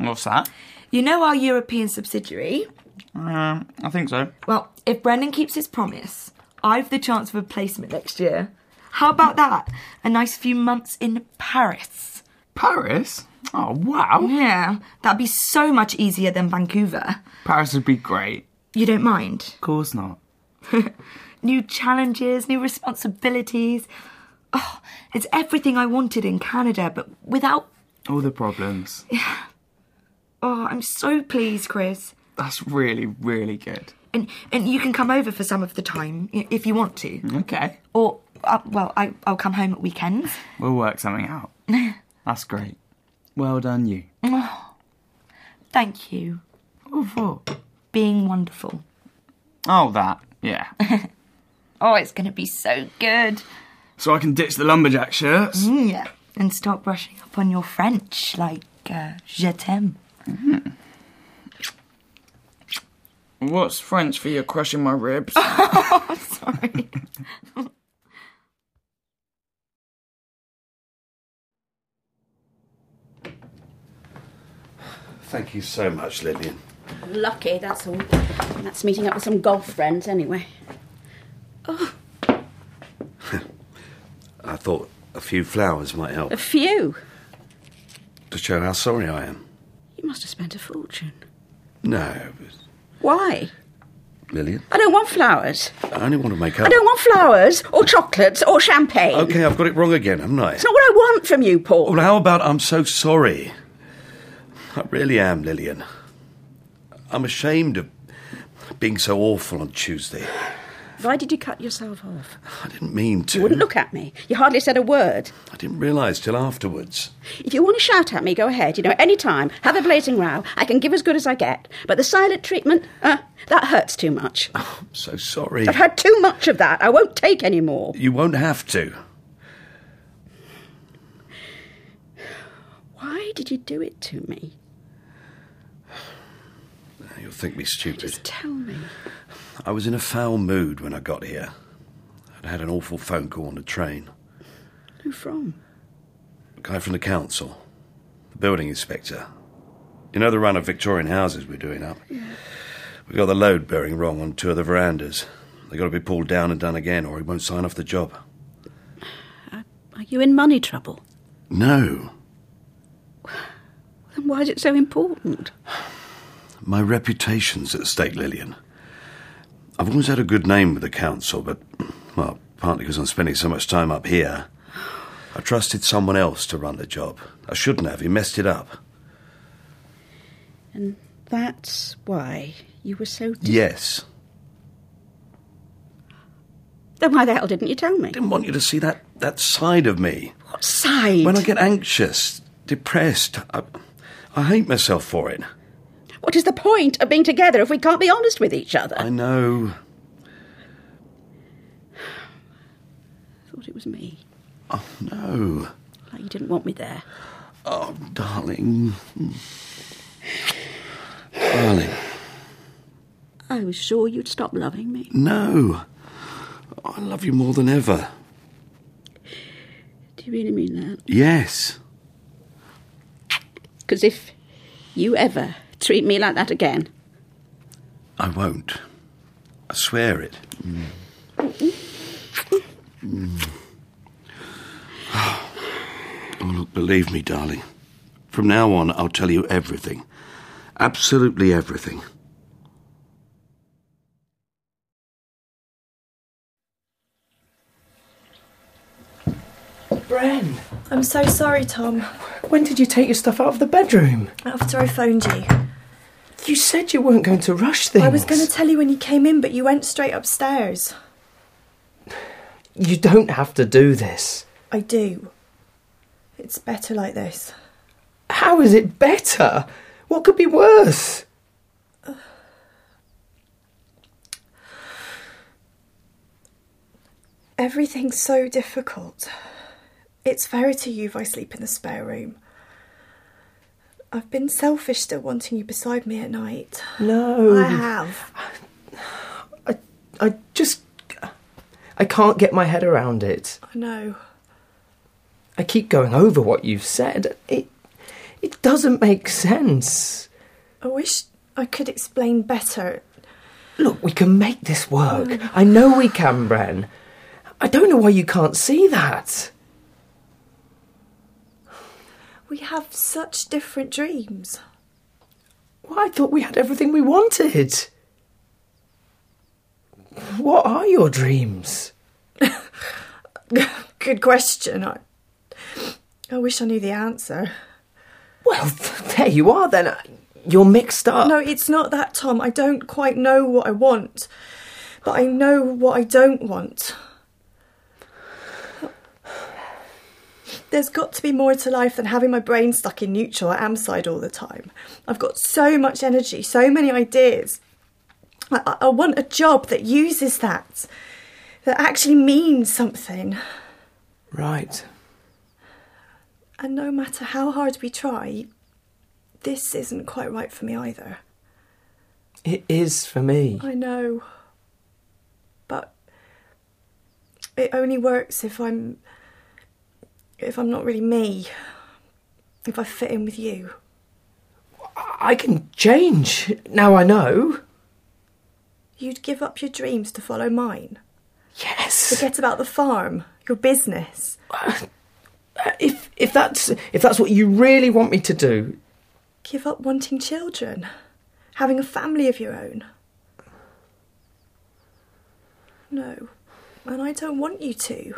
What's that? You know our European subsidiary? Uh, I think so. Well, if Brendan keeps his promise, I've the chance of a placement next year. How about that? A nice few months in Paris. Paris? Oh, wow. Yeah, that'd be so much easier than Vancouver. Paris would be great. You don't mind? Of course not. New challenges, new responsibilities. Oh, it's everything I wanted in Canada, but without... All the problems. Yeah. Oh, I'm so pleased, Chris. That's really, really good. And and you can come over for some of the time, if you want to. Okay. Or, uh, well, I, I'll come home at weekends. We'll work something out. That's great. Well done, you. Oh, thank you. What for? Being wonderful. Oh, that. Yeah. Oh, it's going to be so good. So I can ditch the lumberjack shirts? Mm, yeah. And start brushing up on your French, like uh, je t'aime. Mm-hmm. What's French for you crushing my ribs? Oh, sorry. Thank you so much, Lillian. Lucky, that's all. And that's meeting up with some golf friends, anyway. Oh. I thought a few flowers might help. A few? To show how sorry I am. You must have spent a fortune. No, but... Why? Lillian? I don't want flowers. I only want to make up. I don't want flowers, or chocolates, or champagne. OK, I've got it wrong again, haven't I? It's not what I want from you, Paul. Well, how about I'm so sorry? I really am, Lillian. I'm ashamed of being so awful on Tuesday. Why did you cut yourself off? I didn't mean to. You wouldn't look at me. You hardly said a word. I didn't realise till afterwards. If you want to shout at me, go ahead. You know, any time. Have a blazing row. I can give as good as I get. But the silent treatment, uh, that hurts too much. Oh, I'm so sorry. I've had too much of that. I won't take any more. You won't have to. Why did you do it to me? You'll think me stupid. Just tell me. I was in a foul mood when I got here. I'd had an awful phone call on the train. Who from? A guy from the council. The building inspector. You know the run of Victorian houses we're doing up? Yeah. We got the load bearing wrong on two of the verandas. They've got to be pulled down and done again or he won't sign off the job. Are, are you in money trouble? No. Then why is it so important? My reputation's at stake, Lillian. I've always had a good name with the council, but, well, partly because I'm spending so much time up here. I trusted someone else to run the job. I shouldn't have. He messed it up. And that's why you were so... Dis- yes. Then why the hell didn't you tell me? I didn't want you to see that, that side of me. What side? When I get anxious, depressed, I, I hate myself for it. What is the point of being together if we can't be honest with each other? I know. I thought it was me. Oh, no. Like you didn't want me there. Oh, darling. Darling. I was sure you'd stop loving me. No. I love you more than ever. Do you really mean that? Yes. Because if you ever treat me like that again... I won't. I swear it. Mm. Mm. Oh, look, believe me, darling. From now on, I'll tell you everything. Absolutely everything. Bren! I'm so sorry, Tom. When did you take your stuff out of the bedroom? After I phoned you. You said you weren't going to rush things. I was going to tell you when you came in, but you went straight upstairs. You don't have to do this. I do. It's better like this. How is it better? What could be worse? Uh, everything's so difficult. It's Verity you if I sleep in the spare room. I've been selfish still wanting you beside me at night. No. I have. I, I just... I can't get my head around it. I know. I keep going over what you've said. It, It doesn't make sense. I wish I could explain better. Look, we can make this work. I know we can, Bren. I don't know why you can't see that. We have such different dreams. Well, I thought we had everything we wanted. What are your dreams? Good question. I, I wish I knew the answer. Well, there you are then. You're mixed up. No, it's not that, Tom. I don't quite know what I want. But I know what I don't want. There's got to be more to life than having my brain stuck in neutral at Amside all the time. I've got so much energy, so many ideas. I, I want a job that uses that, that actually means something. Right. And no matter how hard we try, this isn't quite right for me either. It is for me. I know. But it only works if I'm... if I'm not really me. If I fit in with you. I can change, now I know. You'd give up your dreams to follow mine? Yes. Forget about the farm, your business. Uh, if if that's if that's what you really want me to do. Give up wanting children, having a family of your own. No, and I don't want you to.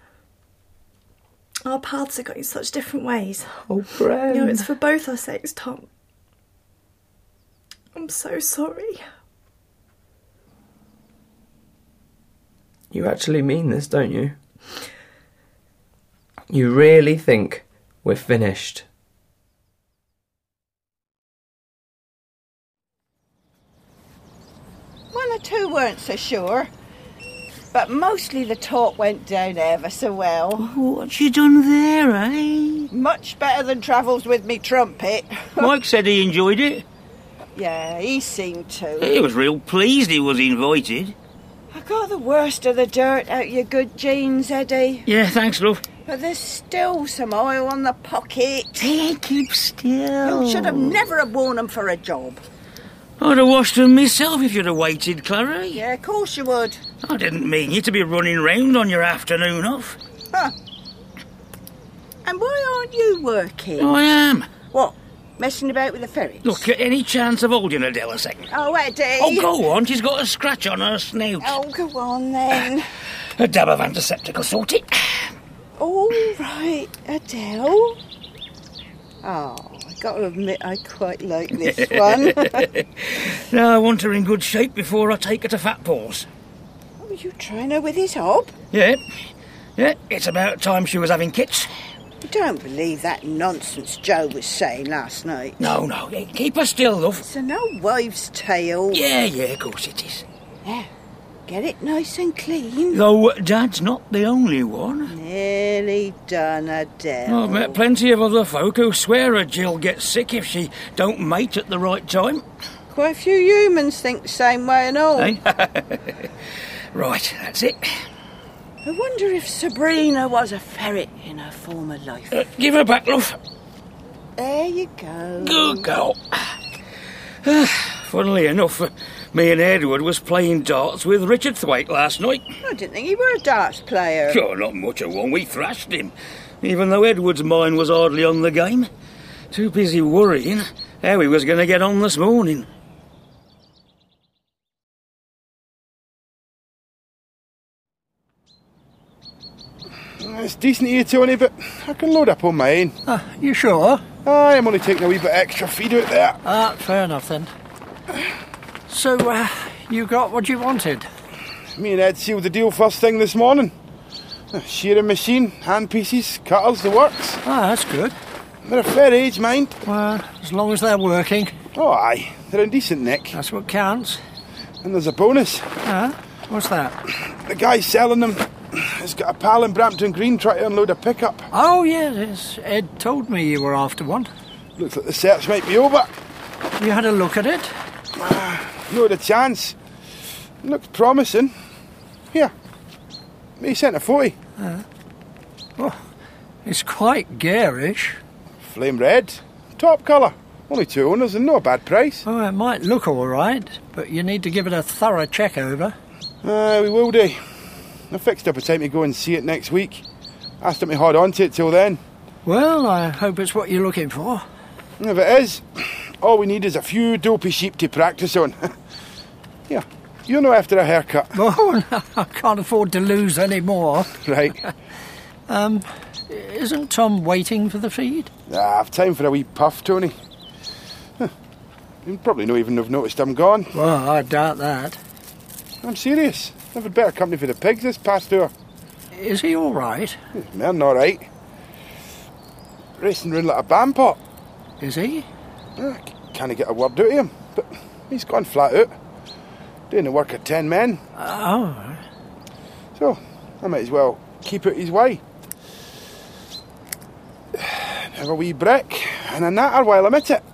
Our paths are going such different ways. Oh, Bren. You know, it's for both our sakes, Tom. I'm so sorry. You actually mean this, don't you? You really think we're finished? One or two weren't so sure, but mostly the talk went down ever so well. What you done there, eh? Much better than travels with me trumpet. Mike said he enjoyed it. Yeah, he seemed to. He was real pleased he was invited. I got the worst of the dirt out your good jeans, Eddie. Yeah, thanks, love. But there's still some oil on the pocket. Hey, keep still. You should have never have worn them for a job. I'd have washed them myself if you'd have waited, Clary. Yeah, of course you would. I didn't mean you to be running round on your afternoon off. Huh. And why aren't you working? I am. What, messing about with the ferrets? Look, any chance of holding Adele a second? Oh, Eddie. Oh, go on, she's got a scratch on her snout. Oh, go on then. A dab of antiseptic will sort it. All right, Adele. Oh, I've got to admit I quite like this one. Now I want her in good shape before I take her to Fat Paws. Oh, you trying her with his hob? Yeah, yeah, it's about time she was having kits. I don't believe that nonsense Joe was saying last night. No, no, keep her still, love. It's an old wives' tale. Yeah, yeah, of course it is. Yeah, get it nice and clean. Though Dad's not the only one. Nearly done, Adele. I've met plenty of other folk who swear a Jill gets sick if she don't mate at the right time. Quite a few humans think the same way and all. Hey? Right, that's it. I wonder if Sabrina was a ferret in her former life. Uh, give her back, love. There you go. Good girl. Funnily enough, uh, me and Edward was playing darts with Richard Thwaite last night. I didn't think he were a darts player. Sure, not much of one. We thrashed him. Even though Edward's mind was hardly on the game. Too busy worrying how he was going to get on this morning. It's decent here, Tony, but I can load up on my own. Uh, you sure? Aye, I'm only taking a wee bit extra feed out there. Ah, uh, fair enough then. So, uh, you got what you wanted? Me and Ed sealed the deal first thing this morning. Shearing machine, hand pieces, cutters, the works. Ah, that's good. They're a fair age, mind. Well, as long as they're working. Oh, aye. They're in decent nick. That's what counts. And there's a bonus. Ah, what's that? The guy selling them has got a pal in Brampton Green trying to unload a pickup. Oh, yes, yes. Ed told me you were after one. Looks like the search might be over. You had a look at it? Uh, no the chance. Looks promising. Here. He sent a forty. Uh, oh, it's quite garish. Flame red. Top colour. Only two owners and no bad price. Oh, it might look all right, but you need to give it a thorough check over. Aye, uh, we will do. I fixed up a time to go and see it next week. Asked him to hold on to it till then. Well, I hope it's what you're looking for. If it is, all we need is a few dopey sheep to practice on. Yeah, you know after a haircut. Oh, no, I can't afford to lose any more. Right. um, isn't Tom waiting for the feed? Ah, I've time for a wee puff, Tony. Huh. You probably not even have noticed I'm gone. Well, I doubt that. I'm serious. I've had better company for the pigs this past hour. Is he all right? Man, all right. Racing round like a band pot. Is he? I can't get a word out of him, but he's gone flat out. Doing the work of ten men. Oh. So, I might as well keep it his way. Have a wee brick and a natter while I'm at it.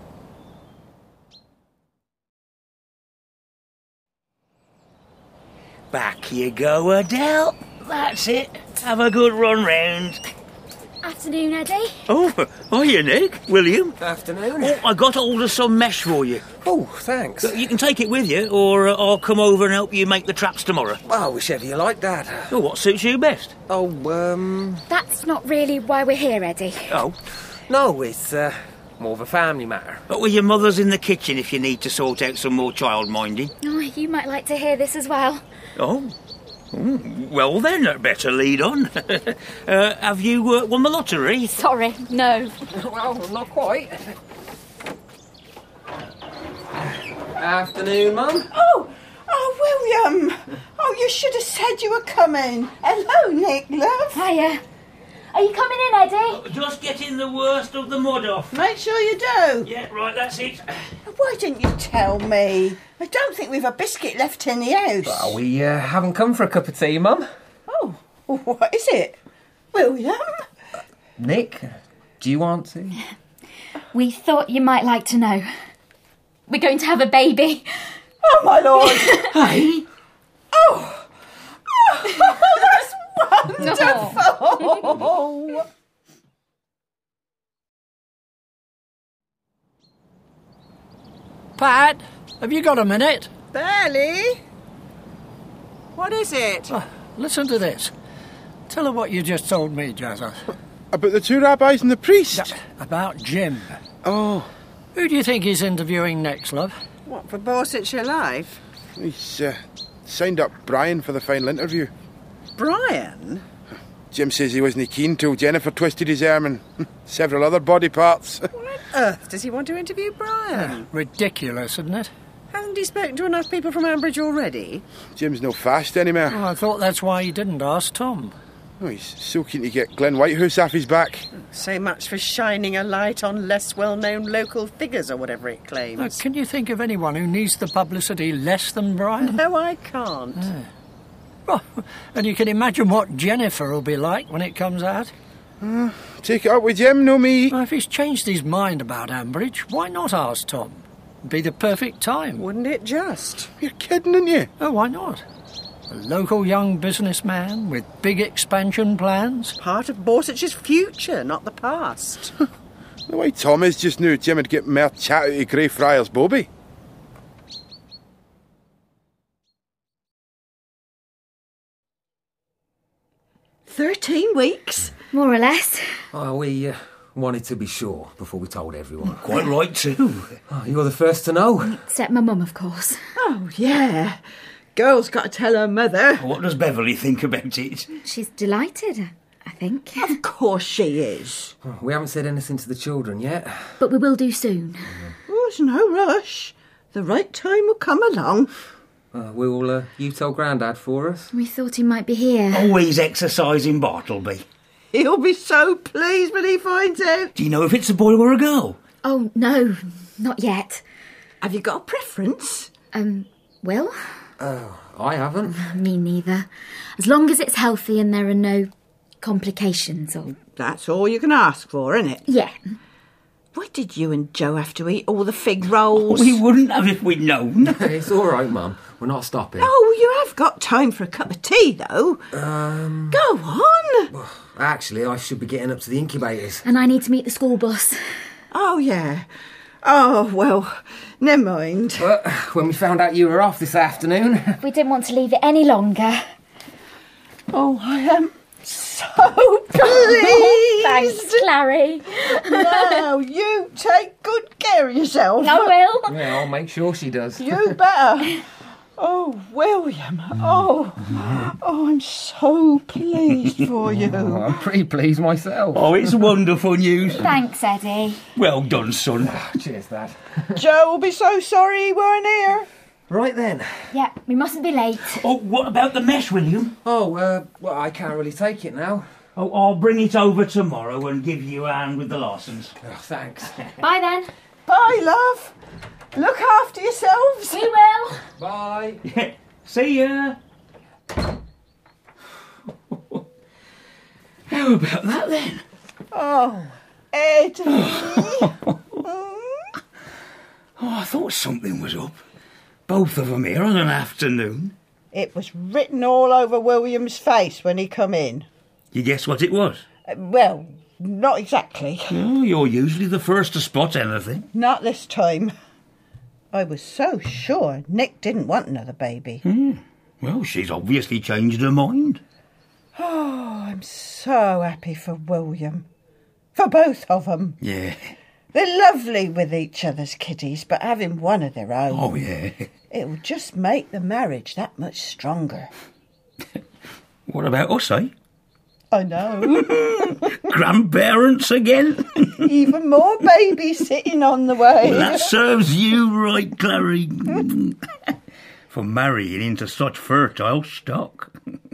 Back you go, Adele. That's it. Have a good run round. Afternoon, Eddie. Oh, hiya, Nick. William. Afternoon. Oh, I got hold of some mesh for you. Oh, thanks. You can take it with you, or uh, I'll come over and help you make the traps tomorrow. Oh, whichever you like, Dad. Oh, what suits you best? Oh, um... That's not really why we're here, Eddie. Oh? No, it's, uh, more of a family matter. But well, your mother's in the kitchen if you need to sort out some more child-minding. Oh, you might like to hear this as well. Oh? Mm, well then, better lead on. uh, have you uh, won the lottery? Sorry, no. Well, not quite. Afternoon, Mum. Oh, oh, William. Oh, you should have said you were coming. Hello, Nick, love. Hiya. Are you coming in, Eddie? Oh, just getting the worst of the mud off. Make sure you do. Yeah, right, that's it. Why didn't you tell me? I don't think we've a biscuit left in the house. Well, we uh, haven't come for a cup of tea, Mum. Oh, what is it? William? Uh, Nick, do you want to? We thought you might like to know. We're going to have a baby. Oh, my Lord. Hey? Oh. Oh, that's wonderful. Pat, have you got a minute? Barely. What is it? Oh, listen to this. Tell her what you just told me, Joseph. About the two rabbis and the priest? Yeah, about Jim. Oh. Who do you think he's interviewing next, love? What, for Borsetshire Live? He's uh, signed up Brian for the final interview. Brian? Jim says he wasn't keen till Jennifer twisted his arm and several other body parts. What on earth does he want to interview Brian? Uh, ridiculous, isn't it? Hasn't he spoken to enough people from Ambridge already? Jim's no fast anymore. Oh, I thought that's why he didn't ask Tom. Oh, he's so keen to get Glenn Whitehouse off his back. So much for shining a light on less well-known local figures or whatever it claims. Uh, can you think of anyone who needs the publicity less than Brian? No, I can't. Yeah. Oh, and you can imagine what Jennifer will be like when it comes out. Uh, take it up with Jim, no me. Well, if he's changed his mind about Ambridge, why not ask Tom? It'd be the perfect time. Wouldn't it just? You're kidding, aren't you? Oh, why not? A local young businessman with big expansion plans. Part of Borsetshire's future, not the past. The way Tom is just knew Jim would get more chat out of Greyfriars Bobby. Thirteen weeks? More or less. Oh, we uh, wanted to be sure before we told everyone. Quite right, too. Oh, you're the first to know. Except my mum, of course. Oh, yeah. Girl's got to tell her mother. What does Beverly think about it? She's delighted, I think. Of course she is. Oh, we haven't said anything to the children yet. But we will do soon. Oh, there's no rush. The right time will come along. Uh, will uh, you tell Grandad for us? We thought he might be here. Always exercising Bartleby. He'll be so pleased when he finds out. Do you know if it's a boy or a girl? Oh, no, not yet. Have you got a preference? Um, Will? Oh, I haven't. Me neither. As long as it's healthy and there are no complications or... That's all you can ask for, isn't it? Yeah. Why did you and Joe have to eat all the fig rolls? We wouldn't have if we'd known. It's all right, Mum. We're not stopping. Oh, you have got time for a cup of tea, though. Um... Go on. Well, actually, I should be getting up to the incubators. And I need to meet the school bus. Oh, yeah. Oh, well, never mind. Well, when we found out you were off this afternoon... We didn't want to leave it any longer. Oh, I am so pleased. Thanks, Clary. Now, you take good care of yourself. I will. Yeah, I'll make sure she does. You better. Oh, William. Oh, oh, I'm so pleased for you. Oh, I'm pretty pleased myself. Oh, it's wonderful news. Thanks, Eddie. Well done, son. Cheers, Dad. Joe will be so sorry he weren't here. Right then. Yeah, we mustn't be late. Oh, what about the mess, William? Oh, uh, well, I can't really take it now. Oh, I'll bring it over tomorrow and give you a hand with the licence. Oh, thanks. Bye then. Bye, love. Look after yourselves. We will. Bye. Yeah. See ya. How about that then? Oh, Eddie. Oh, I thought something was up. Both of them here on an afternoon. It was written all over William's face when he come in. You guess what it was? Uh, well, not exactly. Oh, you're usually the first to spot anything. Not this time. I was so sure Nick didn't want another baby. Hmm. Well, she's obviously changed her mind. Oh, I'm so happy for William. For both of them. Yeah. They're lovely with each other's kiddies, but having one of their own... Oh, yeah. It'll just make the marriage that much stronger. What about us, eh? I know. Grandparents again? Even more babysitting on the way. Well, that serves you right, Clary. For marrying into such fertile stock.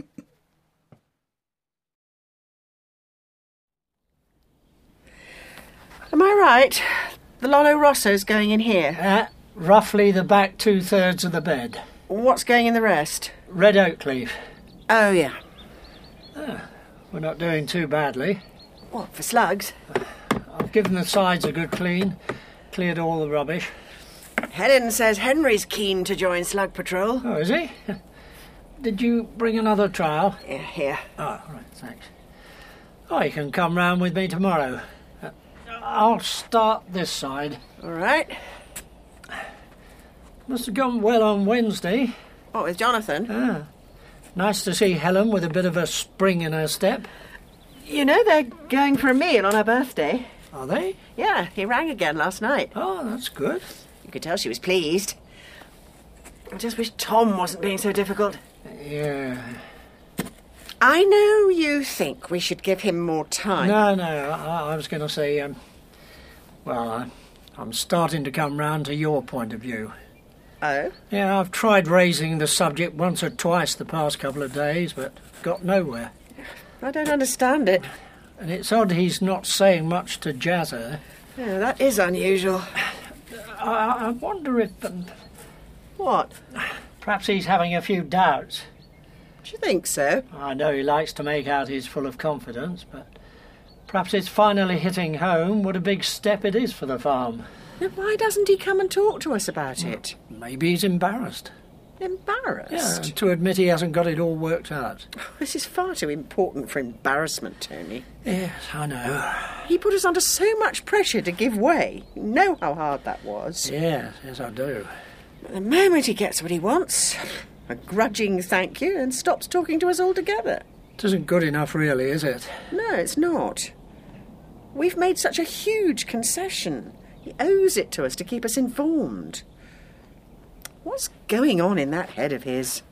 Am I right? The Lollo Rosso's going in here? Uh, roughly the back two-thirds of the bed. What's going in the rest? Red oak leaf. Oh, yeah. Ah, we're not doing too badly. What, for slugs? I've given the sides a good clean, cleared all the rubbish. Helen says Henry's keen to join Slug Patrol. Oh, is he? Did you bring another trowel? Yeah, here. Oh, right, thanks. Oh, you can come round with me tomorrow. Uh, I'll start this side. All right. Must have gone well on Wednesday. What, with Jonathan? Ah. Nice to see Helen with a bit of a spring in her step. You know they're going for a meal on her birthday. Are they? Yeah, he rang again last night. Oh, that's good. You could tell she was pleased. I just wish Tom wasn't being so difficult. Yeah. I know you think we should give him more time. No, no, I, I was going to say, um, well, I, I'm starting to come round to your point of view. Oh? Yeah, I've tried raising the subject once or twice the past couple of days, but got nowhere. I don't understand it. And it's odd he's not saying much to Jazza. Yeah, that is unusual. I, I wonder if... Um, what? Perhaps he's having a few doubts. Do you think so? I know he likes to make out he's full of confidence, but perhaps it's finally hitting home what a big step it is for the farm. Then why doesn't he come and talk to us about it? Maybe he's embarrassed. Embarrassed? Yeah, to admit he hasn't got it all worked out. This is far too important for embarrassment, Tony. Yes, I know. He put us under so much pressure to give way. You know how hard that was. Yes, yes, I do. But the moment he gets what he wants, a grudging thank you, and stops talking to us altogether. It isn't good enough, really, is it? No, it's not. We've made such a huge concession. He owes it to us to keep us informed. What's going on in that head of his?